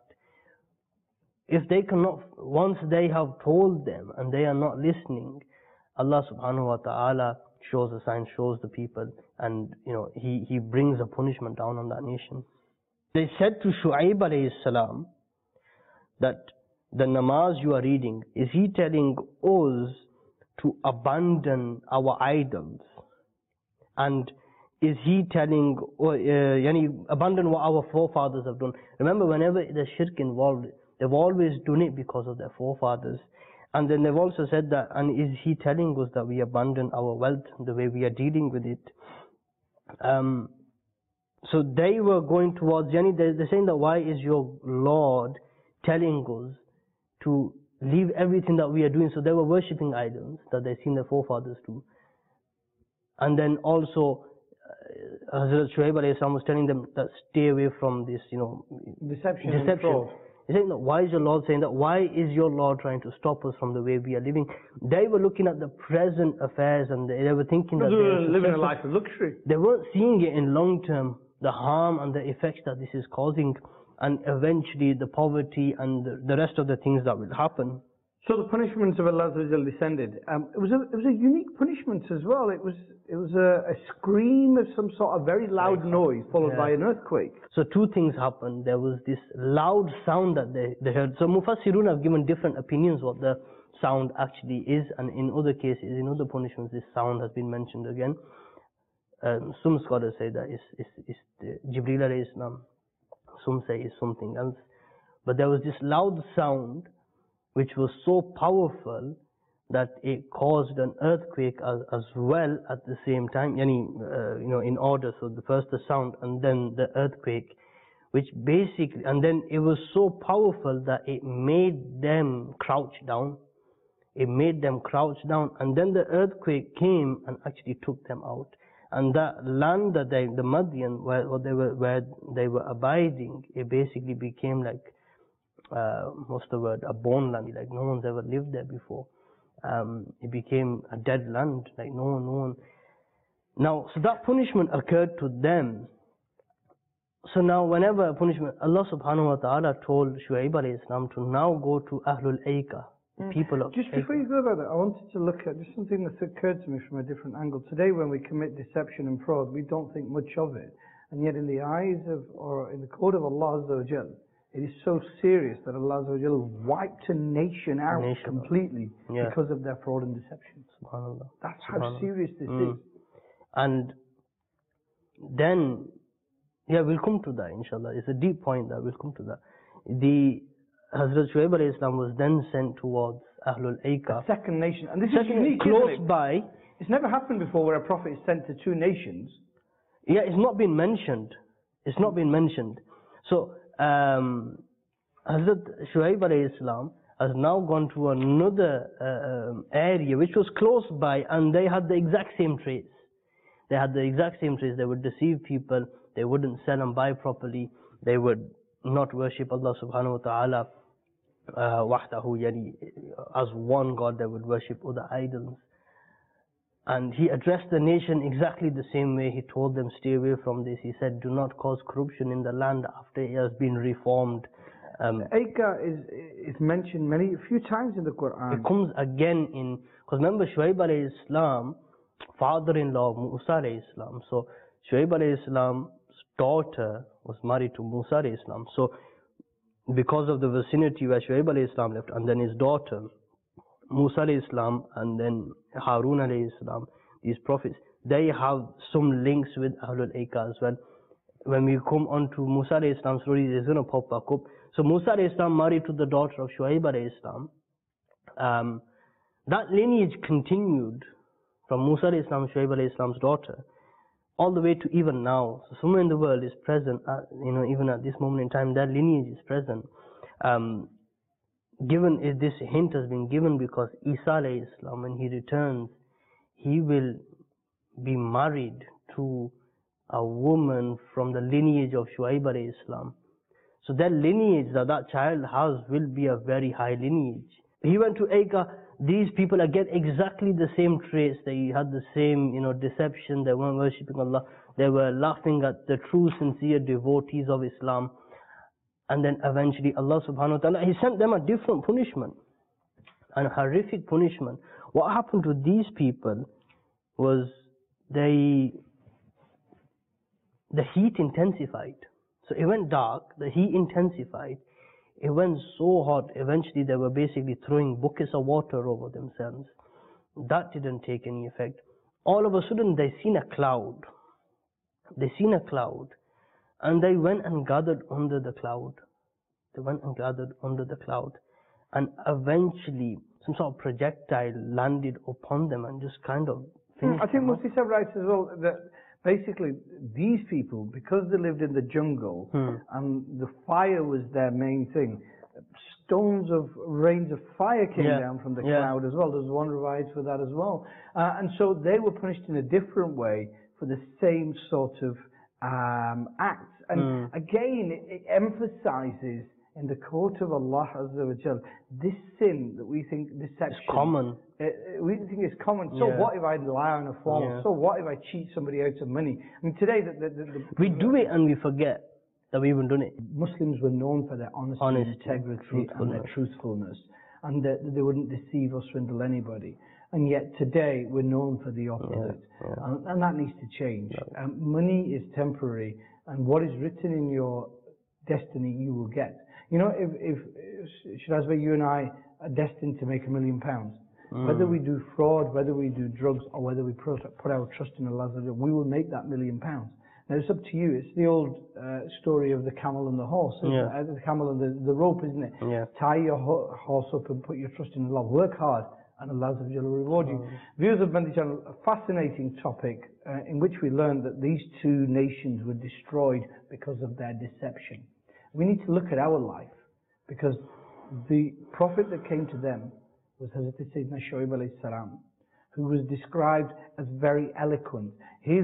C: If they cannot, once they have told them and they are not listening, Allah subhanahu wa ta'ala shows the sign, shows the people, and you know, he, he brings a punishment down on that nation. They said to Shu'aib alayhi salam that the namaz you are reading, is he telling us to abandon our idols? And is he telling, or, uh, yani, abandon what our forefathers have done? Remember, whenever there's shirk involved, they've always done it because of their forefathers. And then they've also said that, and is he telling us that we abandon our wealth, the way we are dealing with it? Um, so they were going towards, yani, they're, they're saying that why is your Lord telling us to leave everything that we are doing? So they were worshipping idols that they've seen their forefathers do. And then also, uh, Hazrat Shuaib alayhi salam was telling them that stay away from this, you know,
B: Deception,
C: deception.
B: and fraud.
C: He's saying that why is your Lord saying that? Why is your Lord trying to stop us from the way we are living? They were looking at the present affairs and they, they were thinking
B: No,
C: that
B: they
C: they
B: were
C: are
B: living a
C: successful.
B: life of luxury.
C: They weren't seeing it in long term, the harm and the effects that this is causing, and eventually the poverty and the, the rest of the things that will happen.
B: So the punishments of Allah descended. Um, it was a it was a unique punishment as well. It was it was a, a scream of some sort of very loud noise followed
C: Yeah.
B: by an earthquake.
C: So two things happened. There was this loud sound that they, they heard. So Mufassirun have given different opinions what the sound actually is, and in other cases, in other punishments, this sound has been mentioned again. Um, some scholars say that it's, it's, it's the Jibreel alayhi salam. Some say it's something else. But there was this loud sound which was so powerful that it caused an earthquake as, as well at the same time, yani, uh, you know, in order. So the first the sound and then the earthquake, which basically, and then it was so powerful that it made them crouch down. It made them crouch down, and then the earthquake came and actually took them out. And that land that they, the Madian, where, where they were, where they were abiding, it basically became like, uh, what's the word, a bone land, like no one's ever lived there before. Um, it became a dead land, like no one, no one. Now, so that punishment occurred to them. So now, whenever a punishment, Allah subhanahu wa ta'ala told Shuaib alayhi salam to now go to Ahlul Aika, the people of
B: Just before
C: Aika.
B: you go about that, I wanted to look at just something that's occurred to me from a different angle. Today, when we commit deception and fraud, we don't think much of it. And yet in the eyes of, or in the court of Allah Azza wa Jal, it is so serious that Allah Azza wa Jal wiped a nation out
C: Nation.
B: completely
C: Yeah.
B: because of their fraud and deception.
C: Subhanallah.
B: That's how
C: Subhanallah.
B: serious this
C: Mm.
B: is.
C: And then, yeah, we'll come to that, inshallah. It's a deep point that we'll come to that. The Hazrat Shuaib alayhi salam was then sent towards Ahlul Aika.
B: Second nation, and this is
C: Second,
B: unique,
C: close
B: isn't it?
C: by.
B: It's never happened before where a prophet is sent to two nations.
C: Yeah, it's not been mentioned. It's not been mentioned. So, um, Hazrat Shuaib alayhi salam has now gone to another uh, um, area which was close by, and they had the exact same traits. They had the exact same traits. They would deceive people. They wouldn't sell and buy properly. They would not worship Allah subhanahu wa ta'ala uh, wahdahu, yani, as one God. They would worship other idols. And he addressed the nation exactly the same way. He told them, stay away from this. He said, do not cause corruption in the land after it has been reformed. Um,
B: Aika is is mentioned many, a few times in the Quran.
C: it comes again in, because remember Shuaib alayhi salam, father-in-law of Musa alayhi salam. So Shuaib alayhi salam's daughter was married to Musa alayhi salam. So because of the vicinity where Shuaib alayhi salam lived, and then his daughter, Musa alayhi salam, and then Harun alayhi salam, these prophets, they have some links with Ahlul Aika as well. When we come on to Musa alayhi salam's story, it's going to pop back up. So Musa alayhi salam married to the daughter of Shuaib alayhi salam. Um, that lineage continued from Musa alayhi salam, Shuaib alayhi salam's daughter, all the way to even now. So somewhere in the world is present, uh, you know, even at this moment in time, that lineage is present. Um, given is this hint has been given because Isa alayhi salam, when he returns, he will be married to a woman from the lineage of Shuaib alayhi salam. So that lineage that that child has will be a very high lineage. He went to Aika. These people again exactly the same traits. They had the same, you know, deception. They weren't worshipping Allah. They were laughing at the true, sincere devotees of Islam. And then eventually Allah subhanahu wa ta'ala, He sent them a different punishment, a horrific punishment. What happened to these people was they, the heat intensified. So it went dark, the heat intensified. It went so hot, eventually they were basically throwing buckets of water over themselves. That didn't take any effect. All of a sudden they seen a cloud. They seen a cloud. And they went and gathered under the cloud. They went and gathered under the cloud. And eventually some sort of projectile landed upon them and just kind of finished
B: I think
C: them off.
B: Mufti Sahib writes as well that basically these people, because they lived in the jungle
C: Hmm.
B: and the fire was their main thing, stones of rains of fire came
C: Yeah.
B: down from the
C: Yeah.
B: cloud as well. There's one revived for that as well. Uh, and so they were punished in a different way for the same sort of um, acts. And
C: Mm.
B: again, it, it emphasizes in the court of Allah Azza wa Jal, this sin that we think deception.
C: It's common.
B: Uh, we think it's common. So
C: Yeah.
B: what if I lie on a form?
C: Yeah.
B: So what if I cheat somebody out of money? I mean, today the, the, the, the
C: We do it and we forget that we even done it.
B: Muslims were known for their honesty,
C: Honesty,
B: integrity, and their
C: truthfulness.
B: truthfulness, and that they wouldn't deceive or swindle anybody. And yet today we're known for the opposite,
C: Yeah, yeah.
B: And, and that needs to change. Um, money is temporary, and what is written in your destiny you will get. You know, if, if Shirazbay, you and I are destined to make a million pounds,
C: Mm.
B: whether we do fraud, whether we do drugs, or whether we put put our trust in Allah, we will make that million pounds. Now it's up to you. It's the old uh, story of the camel and the horse. isn't
C: Yeah.
B: it? Uh, the camel and the, the rope, isn't it?
C: Yeah.
B: Tie your ho- horse up and put your trust in Allah. Work hard, and Allah will reward you. Viewers of Bandi Channel, a fascinating topic uh, in which we learned that these two nations were destroyed because of their deception. We need to look at our life, because the prophet that came to them was Hazrat Sayyidina Shuaib alayhi salam, who was described as very eloquent. His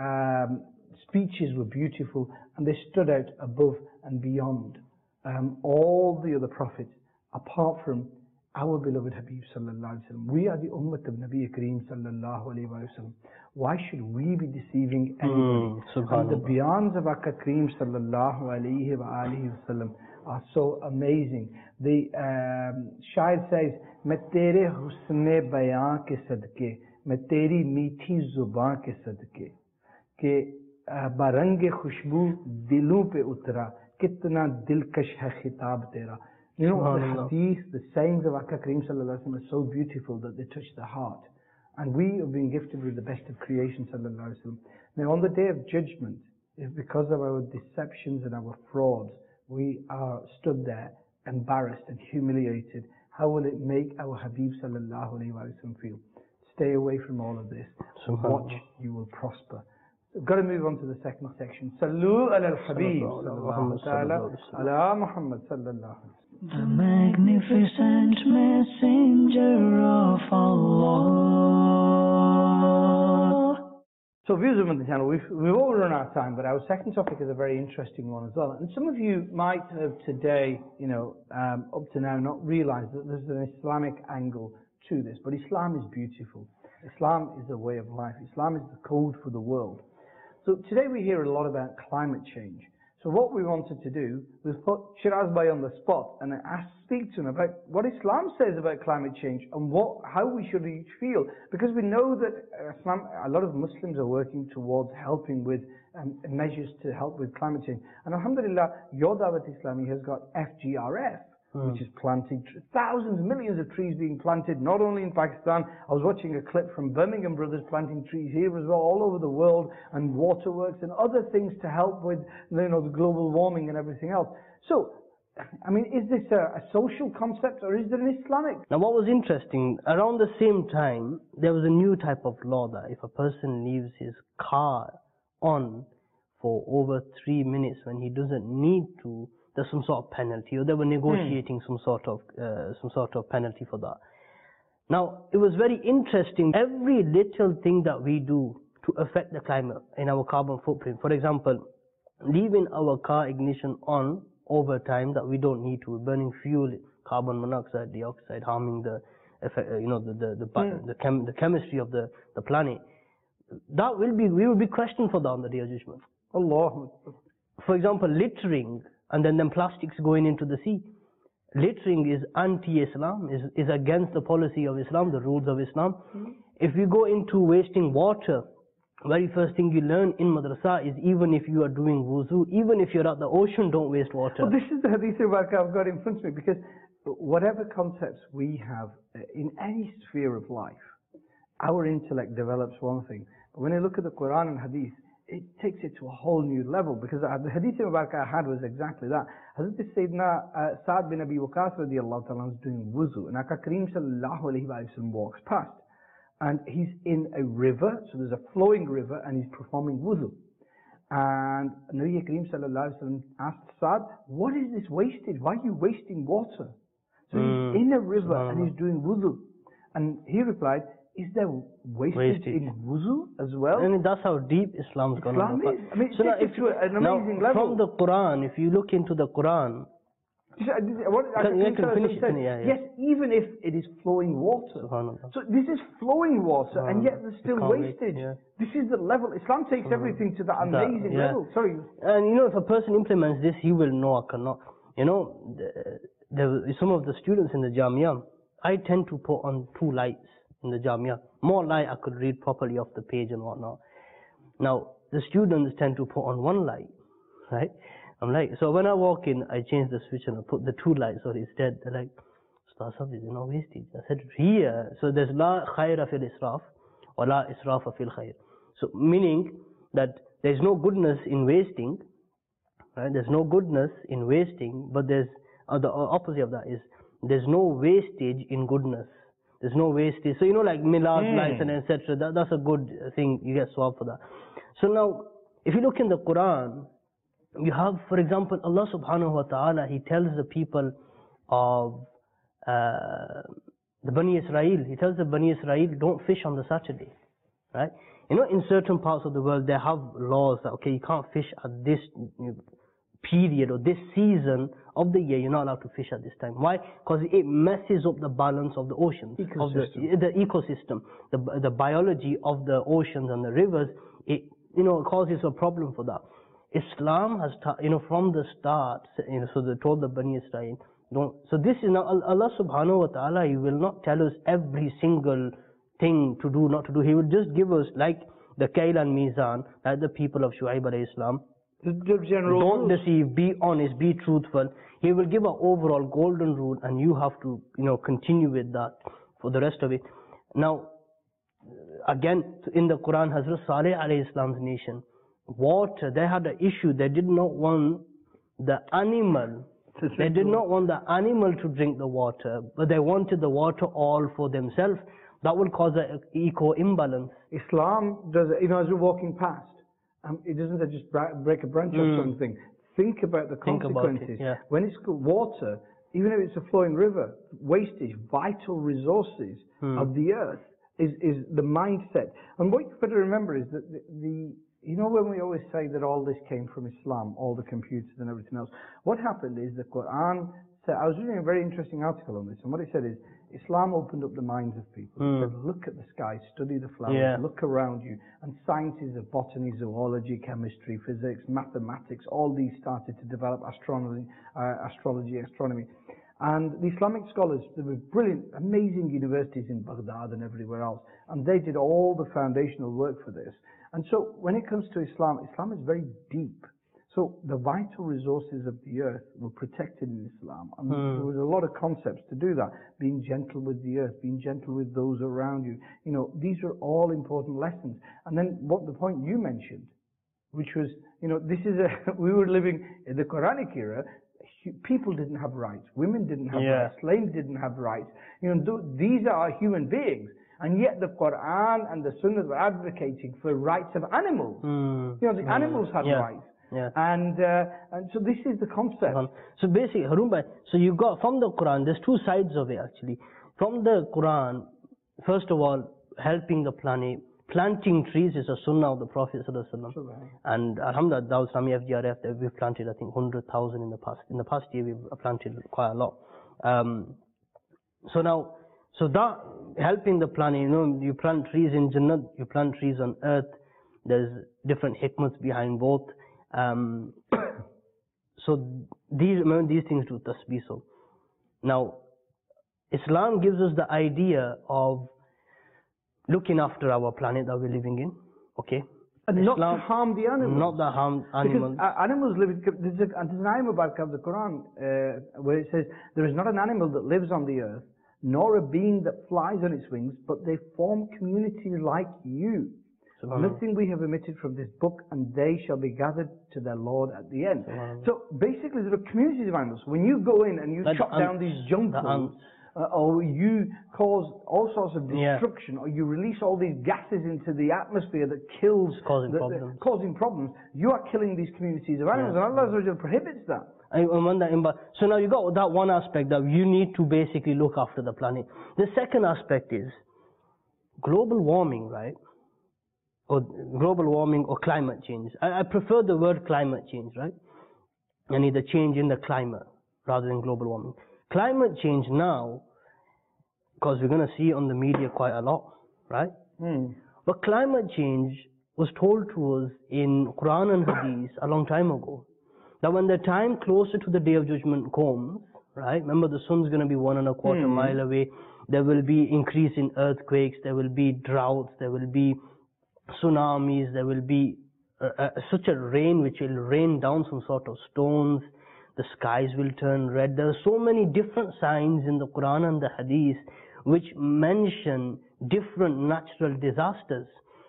B: um, speeches were beautiful, and they stood out above and beyond um, all the other prophets, apart from our beloved Habib sallallahu alaihi wasallam. We are the ummah of Nabi Kareem sallallahu alaihi wasallam. Why should we be deceiving anybody?
C: Mm,
B: And the
C: subhanallah.
B: bayans of Akka Kareem sallallahu alaihi wa alihi wasallam are so amazing. The um, Shair says, "मैं तेरे हुस्न बयां के सदके, मैं तेरी मीठी जुबां के सदके," कि barang-e khushbu dilon pe utra, kitna dilkash hai khitab tera. You know, the hadith, the sayings of Aka Kareem sallallahu alaihi wasallam are so beautiful that they touch the heart. And we have been gifted with the best of creation sallallahu alaihi wasallam. Now on the day of judgment, if because of our deceptions and our frauds, we are stood there embarrassed and humiliated, how will it make our Habib sallallahu alaihi wasallam feel? Stay away from all of this. Watch, you will prosper. We've got to move on to the second section. Sallu ala al-Habib sallallahu ta'ala ala Muhammad sallallahu.
A: The magnificent messenger of Allah.
B: So viewers of the channel, we've, we've all run out of time, but our second topic is a very interesting one as well. And some of you might have today, you know, um, up to now not realized that there's an Islamic angle to this, but Islam is beautiful. Islam is a way of life. Islam is the code for the world. So today we hear a lot about climate change. So what we wanted to do was put Shiraz Bhai on the spot and ask, speak to him about what Islam says about climate change and what, how we should each feel. Because we know that Islam, a lot of Muslims are working towards helping with um, measures to help with climate change. And alhamdulillah, your Dawat Islami has got F G R F. Hmm. Which is planting thousands, millions of trees being planted, not only in Pakistan. I was watching a clip from Birmingham Brothers planting trees here as well, all over the world, and waterworks and other things to help with, you know, the global warming and everything else. So, I mean, is this a, a social concept or is it an Islamic?
C: Now, what was interesting, around the same time, there was a new type of law that if a person leaves his car on for over three minutes when he doesn't need to, there's some sort of penalty, or they were negotiating hmm. some sort of uh, some sort of penalty for that. Now, it was very interesting. Every little thing that we do to affect the climate in our carbon footprint, for example, leaving our car ignition on over time that we don't need to, we're burning fuel, carbon monoxide, dioxide, harming the effect, you know, the the the, hmm. the, chem, the chemistry of the the planet. That will be we will be questioned for that on the Day of Judgment.
B: Allah.
C: For example, littering. And then, then plastics going into the sea. Littering is anti-Islam, is, is against the policy of Islam, the rules of Islam. Mm-hmm. If you go into wasting water, very first thing you learn in madrasa is even if you are doing wuzu, even if you're at the ocean, don't waste water.
B: Well, this is the hadith I've got in front of me, because whatever concepts we have in any sphere of life, our intellect develops one thing. But when you look at the Quran and hadith, it takes it to a whole new level, because the hadith Mubarak I had was exactly that. Hazrat Sayyidina uh, Sa'ad bin Abi Waqqas radiallahu ta'ala is doing wuzu, and Aka Kareem sallallahu alayhi wa sallam walks past, and he's in a river, so there's a flowing river, and he's performing wuzu. And Nabi Kareem sallallahu alayhi wa sallam asked Sa'ad, what is this wasted? Why are you wasting water? So mm. he's in a river and he's doing wuzu. And he replied, is there wastage, wastage in wuzu as well?
C: I mean, that's how deep Islam's gone.
B: Islam is. I mean,
C: so now,
B: if you, an amazing
C: now,
B: level.
C: From the Quran, if you look into the Quran,
B: what, I
C: can,
B: can
C: can finish
B: said,
C: it, yeah, yeah.
B: yes, even if it is flowing water. So this is flowing water, and yet there's still wastage. Yeah. This is the level. Islam takes everything to that amazing that, yeah. level. Sorry.
C: And you know, if a person implements this, he will know I cannot. You know, there some of the students in the Jamia, I tend to put on two lights in the Jamia. More light, I could read properly off the page and whatnot. Now, the students tend to put on one light, right? I'm like, so when I walk in, I change the switch and I put the two lights on instead. They're like, Ustaz, is there no wastage? I said, here, so there's la khayra fil israf, or la israfa fil khayr. So, meaning that there's no goodness in wasting, right? There's no goodness in wasting, but there's, uh, the opposite of that is, there's no wastage in goodness. There's no wastage. So, you know, like milad, mm. lights and et cetera. That, that's a good thing. You get swab for that. So now, if you look in the Quran, you have, for example, Allah subhanahu wa ta'ala, He tells the people of uh, the Bani Israel, He tells the Bani Israel, don't fish on the Saturday. Right? You know, in certain parts of the world, they have laws that, okay, you can't fish at this period or this season of the year. You're not allowed to fish at this time. Why? Because it messes up the balance of the oceans, of the, the ecosystem, the, the biology of the oceans and the rivers. It, you know, causes a problem for that. Islam has, you know, from the start, you know, so they told the Bani Israel, don't. So this is now Allah subhanahu wa ta'ala, He will not tell us every single thing to do, not to do. He will just give us, like the Kail and Mizan, like the people of Shu'aib alayhi salam.
B: The, the general
C: Don't
B: rules.
C: deceive, be honest, be truthful. He will give an overall golden rule, and you have to, you know, continue with that for the rest of it. Now, again, in the Quran, Hazrat Saleh alayhi salam's nation, water, they had an issue. They did not want the animal, they did not want the animal to drink the water, but they wanted the water all for themselves. That will cause an eco imbalance.
B: Islam does it, you know, as we're walking past, um, it doesn't just bra- break a branch
C: Mm.
B: or something. Think about the
C: Think about it,
B: consequences.
C: yeah.
B: When it's got water, even if it's a flowing river, wastage, vital resources
C: Hmm.
B: of the earth is, is the mindset. And what you've got to remember is that the, the, you know, when we always say that all this came from Islam, all the computers and everything else, what happened is the Quran said, I was reading a very interesting article on this, and what it said is, Islam opened up the minds of people. It said, look at the sky, study the flowers,
C: Yeah.
B: look around you. And sciences of botany, zoology, chemistry, physics, mathematics, all these started to develop, astronomy, uh, astrology, astronomy. And the Islamic scholars, there were brilliant, amazing universities in Baghdad and everywhere else. And they did all the foundational work for this. And so when it comes to Islam, Islam is very deep. So the vital resources of the earth were protected in Islam. And
C: Hmm.
B: there was a lot of concepts to do that. Being gentle with the earth, being gentle with those around you. You know, these are all important lessons. And then what the point you mentioned, which was, you know, this is a, we were living in the Quranic era. People didn't have rights. Women didn't have
C: Yeah.
B: rights. Slaves didn't have rights. You know, th- these are human beings. And yet the Quran and the Sunnah were advocating for rights of animals.
C: Hmm.
B: You know, the animals had
C: Yeah.
B: rights.
C: Yeah.
B: And uh, and so this is the concept.
C: So basically, Harun bhai, so you got from the Quran, there's two sides of it actually. From the Quran, first of all, helping the planet, planting trees is a sunnah of the Prophet sallallahu alaihi wasallam. And alhamdulillah, Dawud Islami F D R F, we've planted I think one hundred thousand in the past. In the past year, we've planted quite a lot. Um, so now, so that helping the planet, you know, you plant trees in Jannah, you plant trees on earth. There's different hikmats behind both. Um, so these, remember, these things do tasbih. So now, Islam gives us the idea of looking after our planet that we're living in, okay?
B: And
C: Islam,
B: not to harm the animals.
C: Not the harm animals.
B: Because uh, animals live, in, there's, a, there's an ayah Mubarak of the Quran uh, where it says, there is not an animal that lives on the earth, nor a being that flies on its wings, but they form communities like you. Nothing we have omitted from this book, and they shall be gathered to their Lord at the end. So basically, there are communities of animals. When you go in and you
C: Like
B: chop
C: the
B: down
C: ants,
B: these
C: the
B: jungles,
C: ants.
B: uh, or you cause all sorts of
C: Yeah.
B: destruction, or you release all these gases into the atmosphere that kills,
C: It's causing
B: the,
C: problems.
B: The, causing problems, you are killing these communities of animals,
C: Yeah.
B: and Allah Azza wa Jalla prohibits that.
C: I want that imba- So now you got that one aspect that you need to basically look after the planet. The second aspect is global warming, right? Or global warming or climate change. I, I prefer the word climate change, right? I need a change in the climate rather than global warming. Climate change now, because we're going to see on the media quite a lot, right?
B: Hmm.
C: But climate change was told to us in Quran and Hadith a long time ago. That when the time closer to the Day of Judgment comes, right? Remember, the sun's going to be one and a quarter
B: Hmm.
C: mile away. There will be increase in earthquakes. There will be droughts. There will be tsunamis. There will be uh, uh, such a rain which will rain down some sort of stones. The skies will turn red. There are so many different signs in the Quran and the Hadith which mention different natural disasters.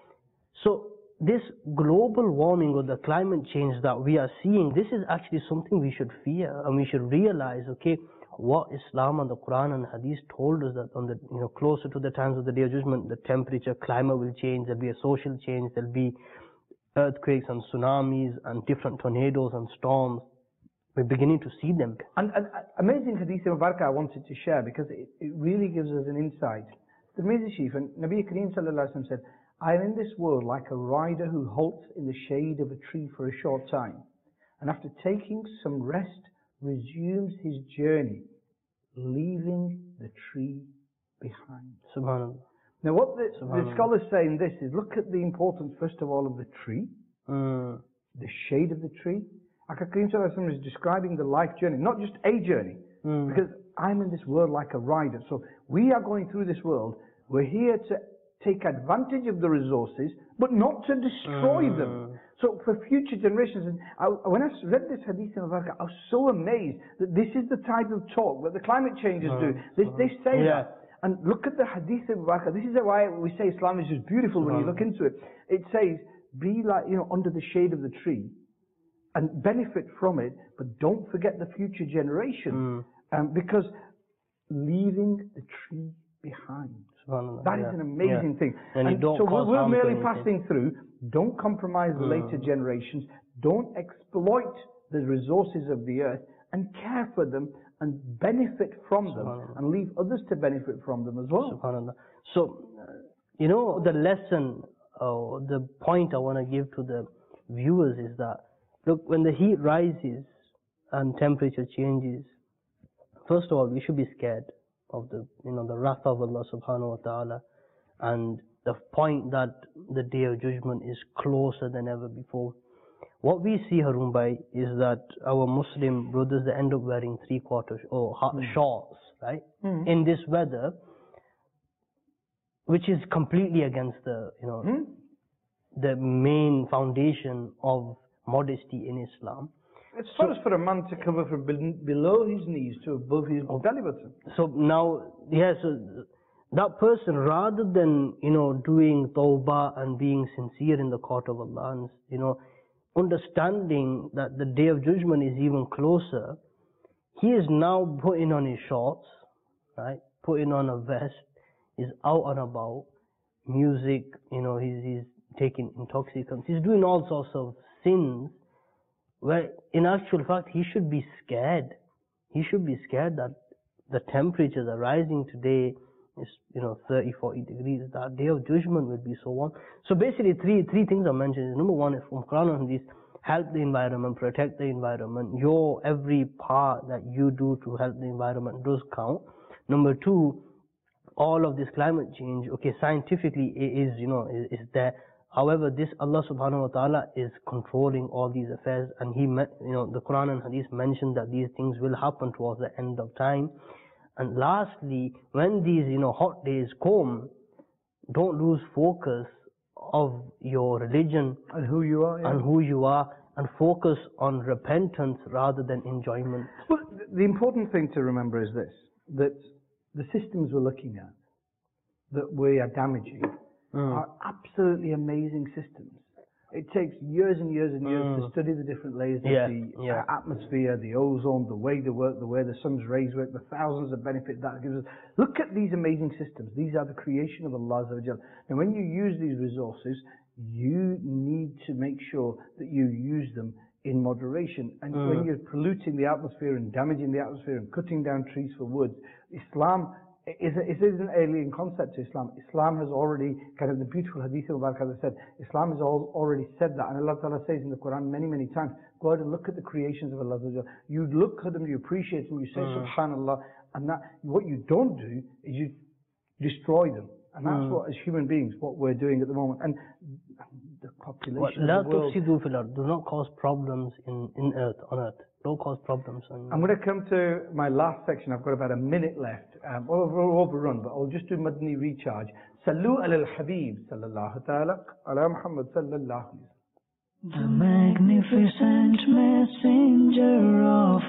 C: So this global warming or the climate change that we are seeing, this is actually something we should fear, and we should realize, okay, what Islam and the Quran and Hadith told us, that on the, you know, closer to the times of the Day of Judgment, the temperature, climate will change, there'll be a social change, there'll be earthquakes and tsunamis and different tornadoes and storms. We're beginning to see them.
B: And an amazing hadith of Mubarak I wanted to share, because it, it really gives us an insight. The Mirza Chief, and Nabi Kareem Sallallahu Alaihi Wasallam said, I am in this world like a rider who halts in the shade of a tree for a short time, and after taking some rest, resumes his journey, leaving the tree behind.
C: Subhanallah.
B: Now what the, the
C: Subhanallah.
B: scholars say in this is, look at the importance first of all of the tree,
C: Mm.
B: the shade of the tree. Aka Kareem Sallallahu Alaihi Wasallam is describing the life journey, not just a journey,
C: Mm.
B: because I'm in this world like a rider. So we are going through this world, we're here to take advantage of the resources, but not to destroy
C: Mm.
B: them. So for future generations, and I, when I read this hadith in Al-Baraka, I was so amazed that this is the type of talk that the climate changers do. They, they say
C: Yeah.
B: that. And look at the hadith in Al-Baraka. This is why we say Islam is just beautiful when you look into it. It says, be like, you know, under the shade of the tree and benefit from it, but don't forget the future generation.
C: Mm.
B: Um, because leaving the tree behind. That is
C: yeah.
B: an amazing
C: yeah.
B: thing.
C: And,
B: And
C: you don't
B: so
C: cause
B: we're, we're
C: harm to
B: merely
C: anything.
B: passing through. Don't compromise the later
C: Mm.
B: generations. Don't exploit the resources of the earth, and care for them and benefit from them,
C: Subhanallah.
B: and leave others to benefit from them as well.
C: Subhanallah. So, uh, you know, the lesson, or the point I want to give to the viewers is that, look, when the heat rises and temperature changes, first of all, we should be scared of the, you know, the wrath of Allah subhanahu wa ta'ala, and the point that the day of judgment is closer than ever before. What we see, Harun Bhai, is that our Muslim brothers, they end up wearing three quarters or ha-
B: Mm.
C: shorts, right?
B: Mm.
C: In this weather, which is completely against the, you know,
B: Hmm?
C: the main foundation of modesty in Islam.
B: It's first for a man to cover from be- below his knees to above his belly button.
C: So now, yes, yeah, so that person, rather than, you know, doing tawbah and being sincere in the court of Allah, and, you know, understanding that the day of judgment is even closer, he is now putting on his shorts, right, putting on a vest, is out and about, music, you know, he's, he's taking intoxicants, he's doing all sorts of sins, where in actual fact he should be scared. He should be scared that the temperatures are rising today, is, you know, thirty, forty degrees, that day of judgment will be so warm. So basically three three things are mentioned. Number one is from Quran and Hadith, help the environment, protect the environment. Your every part that you do to help the environment does count. Number two, all of this climate change, okay, scientifically it is, you know, is, is there. However, this Allah subhanahu wa ta'ala is controlling all these affairs, and He, you know, the Quran and Hadith mentioned that these things will happen towards the end of time. And lastly, when these, you know, hot days come, don't lose focus of your religion
B: And who you are, yeah.
C: and who you are, and focus on repentance rather than enjoyment.
B: Well, th- the important thing to remember is this, that the systems we're looking at, that we are damaging,
C: Mm.
B: are absolutely amazing systems. It takes years and years and years
C: Mm.
B: to study the different layers
C: Yeah,
B: of the
C: yeah.
B: uh, atmosphere, the ozone, the way they work, the way the sun's rays work, the thousands of benefits that gives us. Look at these amazing systems. These are the creation of Allah Azza wa Jal. And when you use these resources, you need to make sure that you use them in moderation. And
C: Mm.
B: when you're polluting the atmosphere and damaging the atmosphere and cutting down trees for wood, Islam is, a, is an alien concept to Islam. Islam has already, kind of the beautiful hadith of Mubarak, as I said, Islam has all, already said that. And Allah Ta'ala says in the Quran many, many times, go out and look at the creations of Allah. You look at them, you appreciate them, you say
C: Mm.
B: subhanallah, and that, what you don't do is you destroy them. And that's
C: Mm.
B: what, as human beings, what we're doing at the moment. And the population
C: لا
B: of the world.
C: تفسدوا في الأرض. Do not cause problems in, in earth, on earth. Don't cause problems on
B: I'm going to come to my last section. I've got about a minute left. Um, well, we'll overrun, but I'll just do Madni recharge. Sallu ala al-Habib sallallahu ta'ala ala Muhammad sallallahu alayhi wa
A: The magnificent messenger of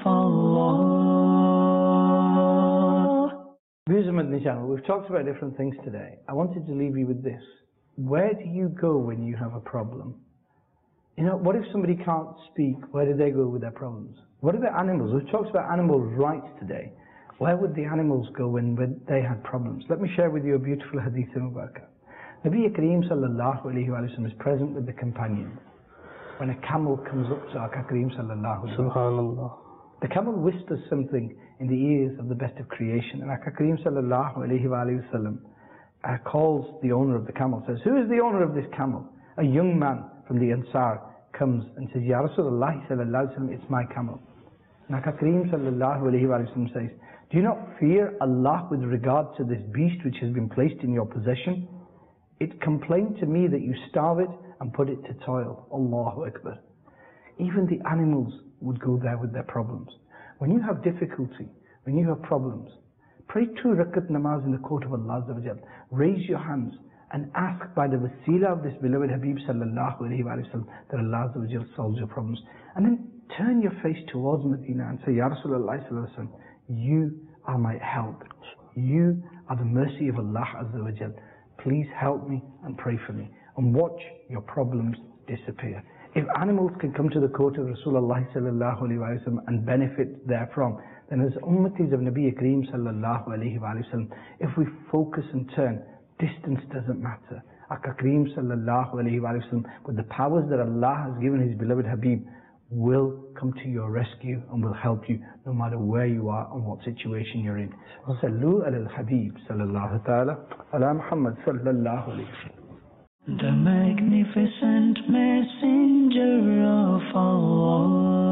A: Allah.
B: Viewers of Madni channel, we've talked about different things today. I wanted to leave you with this. Where do you go when you have a problem? You know, what if somebody can't speak? Where do they go with their problems? What about animals? We've talked about animal rights today. Where would the animals go when, when they had problems? Let me share with you a beautiful hadith in Mubarak. Nabi Kareem sallallahu alayhi wa sallam is present with the companions when a camel comes up to Aka Kareem sallallahu alayhi wa sallam.
C: Subhanallah.
B: The camel whispers something in the ears of the best of creation, and Aka Kareem sallallahu alayhi wa sallam uh, calls the owner of the camel, says, who is the owner of this camel? A young man from the Ansar comes and says, Ya Rasulullah sallallahu alayhi wa sallam, it's my camel. And Aka Kareem sallallahu alayhi wa sallam says, do you not fear Allah with regard to this beast which has been placed in your possession? It complained to me that you starve it and put it to toil. Allahu Akbar. Even the animals would go there with their problems. When you have difficulty, when you have problems, pray two rakat namaz in the court of Allah Azza wa Jal. Raise your hands and ask by the wasila of this beloved Habib sallallahu alayhi wa sallam that Allah Azza wa Jal solves your problems. And then turn your face towards Medina and say, Ya Rasulullah sallallahu alayhi wa sallam, you are my help. You are the mercy of Allah Azza wa Jal. Please help me and pray for me. And watch your problems disappear. If animals can come to the court of Rasulullah sallallahu alayhi wa sallam and benefit therefrom, then as ummatis of Nabi Kareem sallallahu alayhi wa sallam, if we focus and turn, distance doesn't matter. Aka Kareem sallallahu alayhi wa sallam, with the powers that Allah has given His beloved Habib, will come to your rescue and will help you no matter where you are and what situation you're in. Sallu ala al-Habib sallallahu ta'ala ala Muhammad sallallahu alayhi wa sallam.
A: The magnificent messenger of Allah.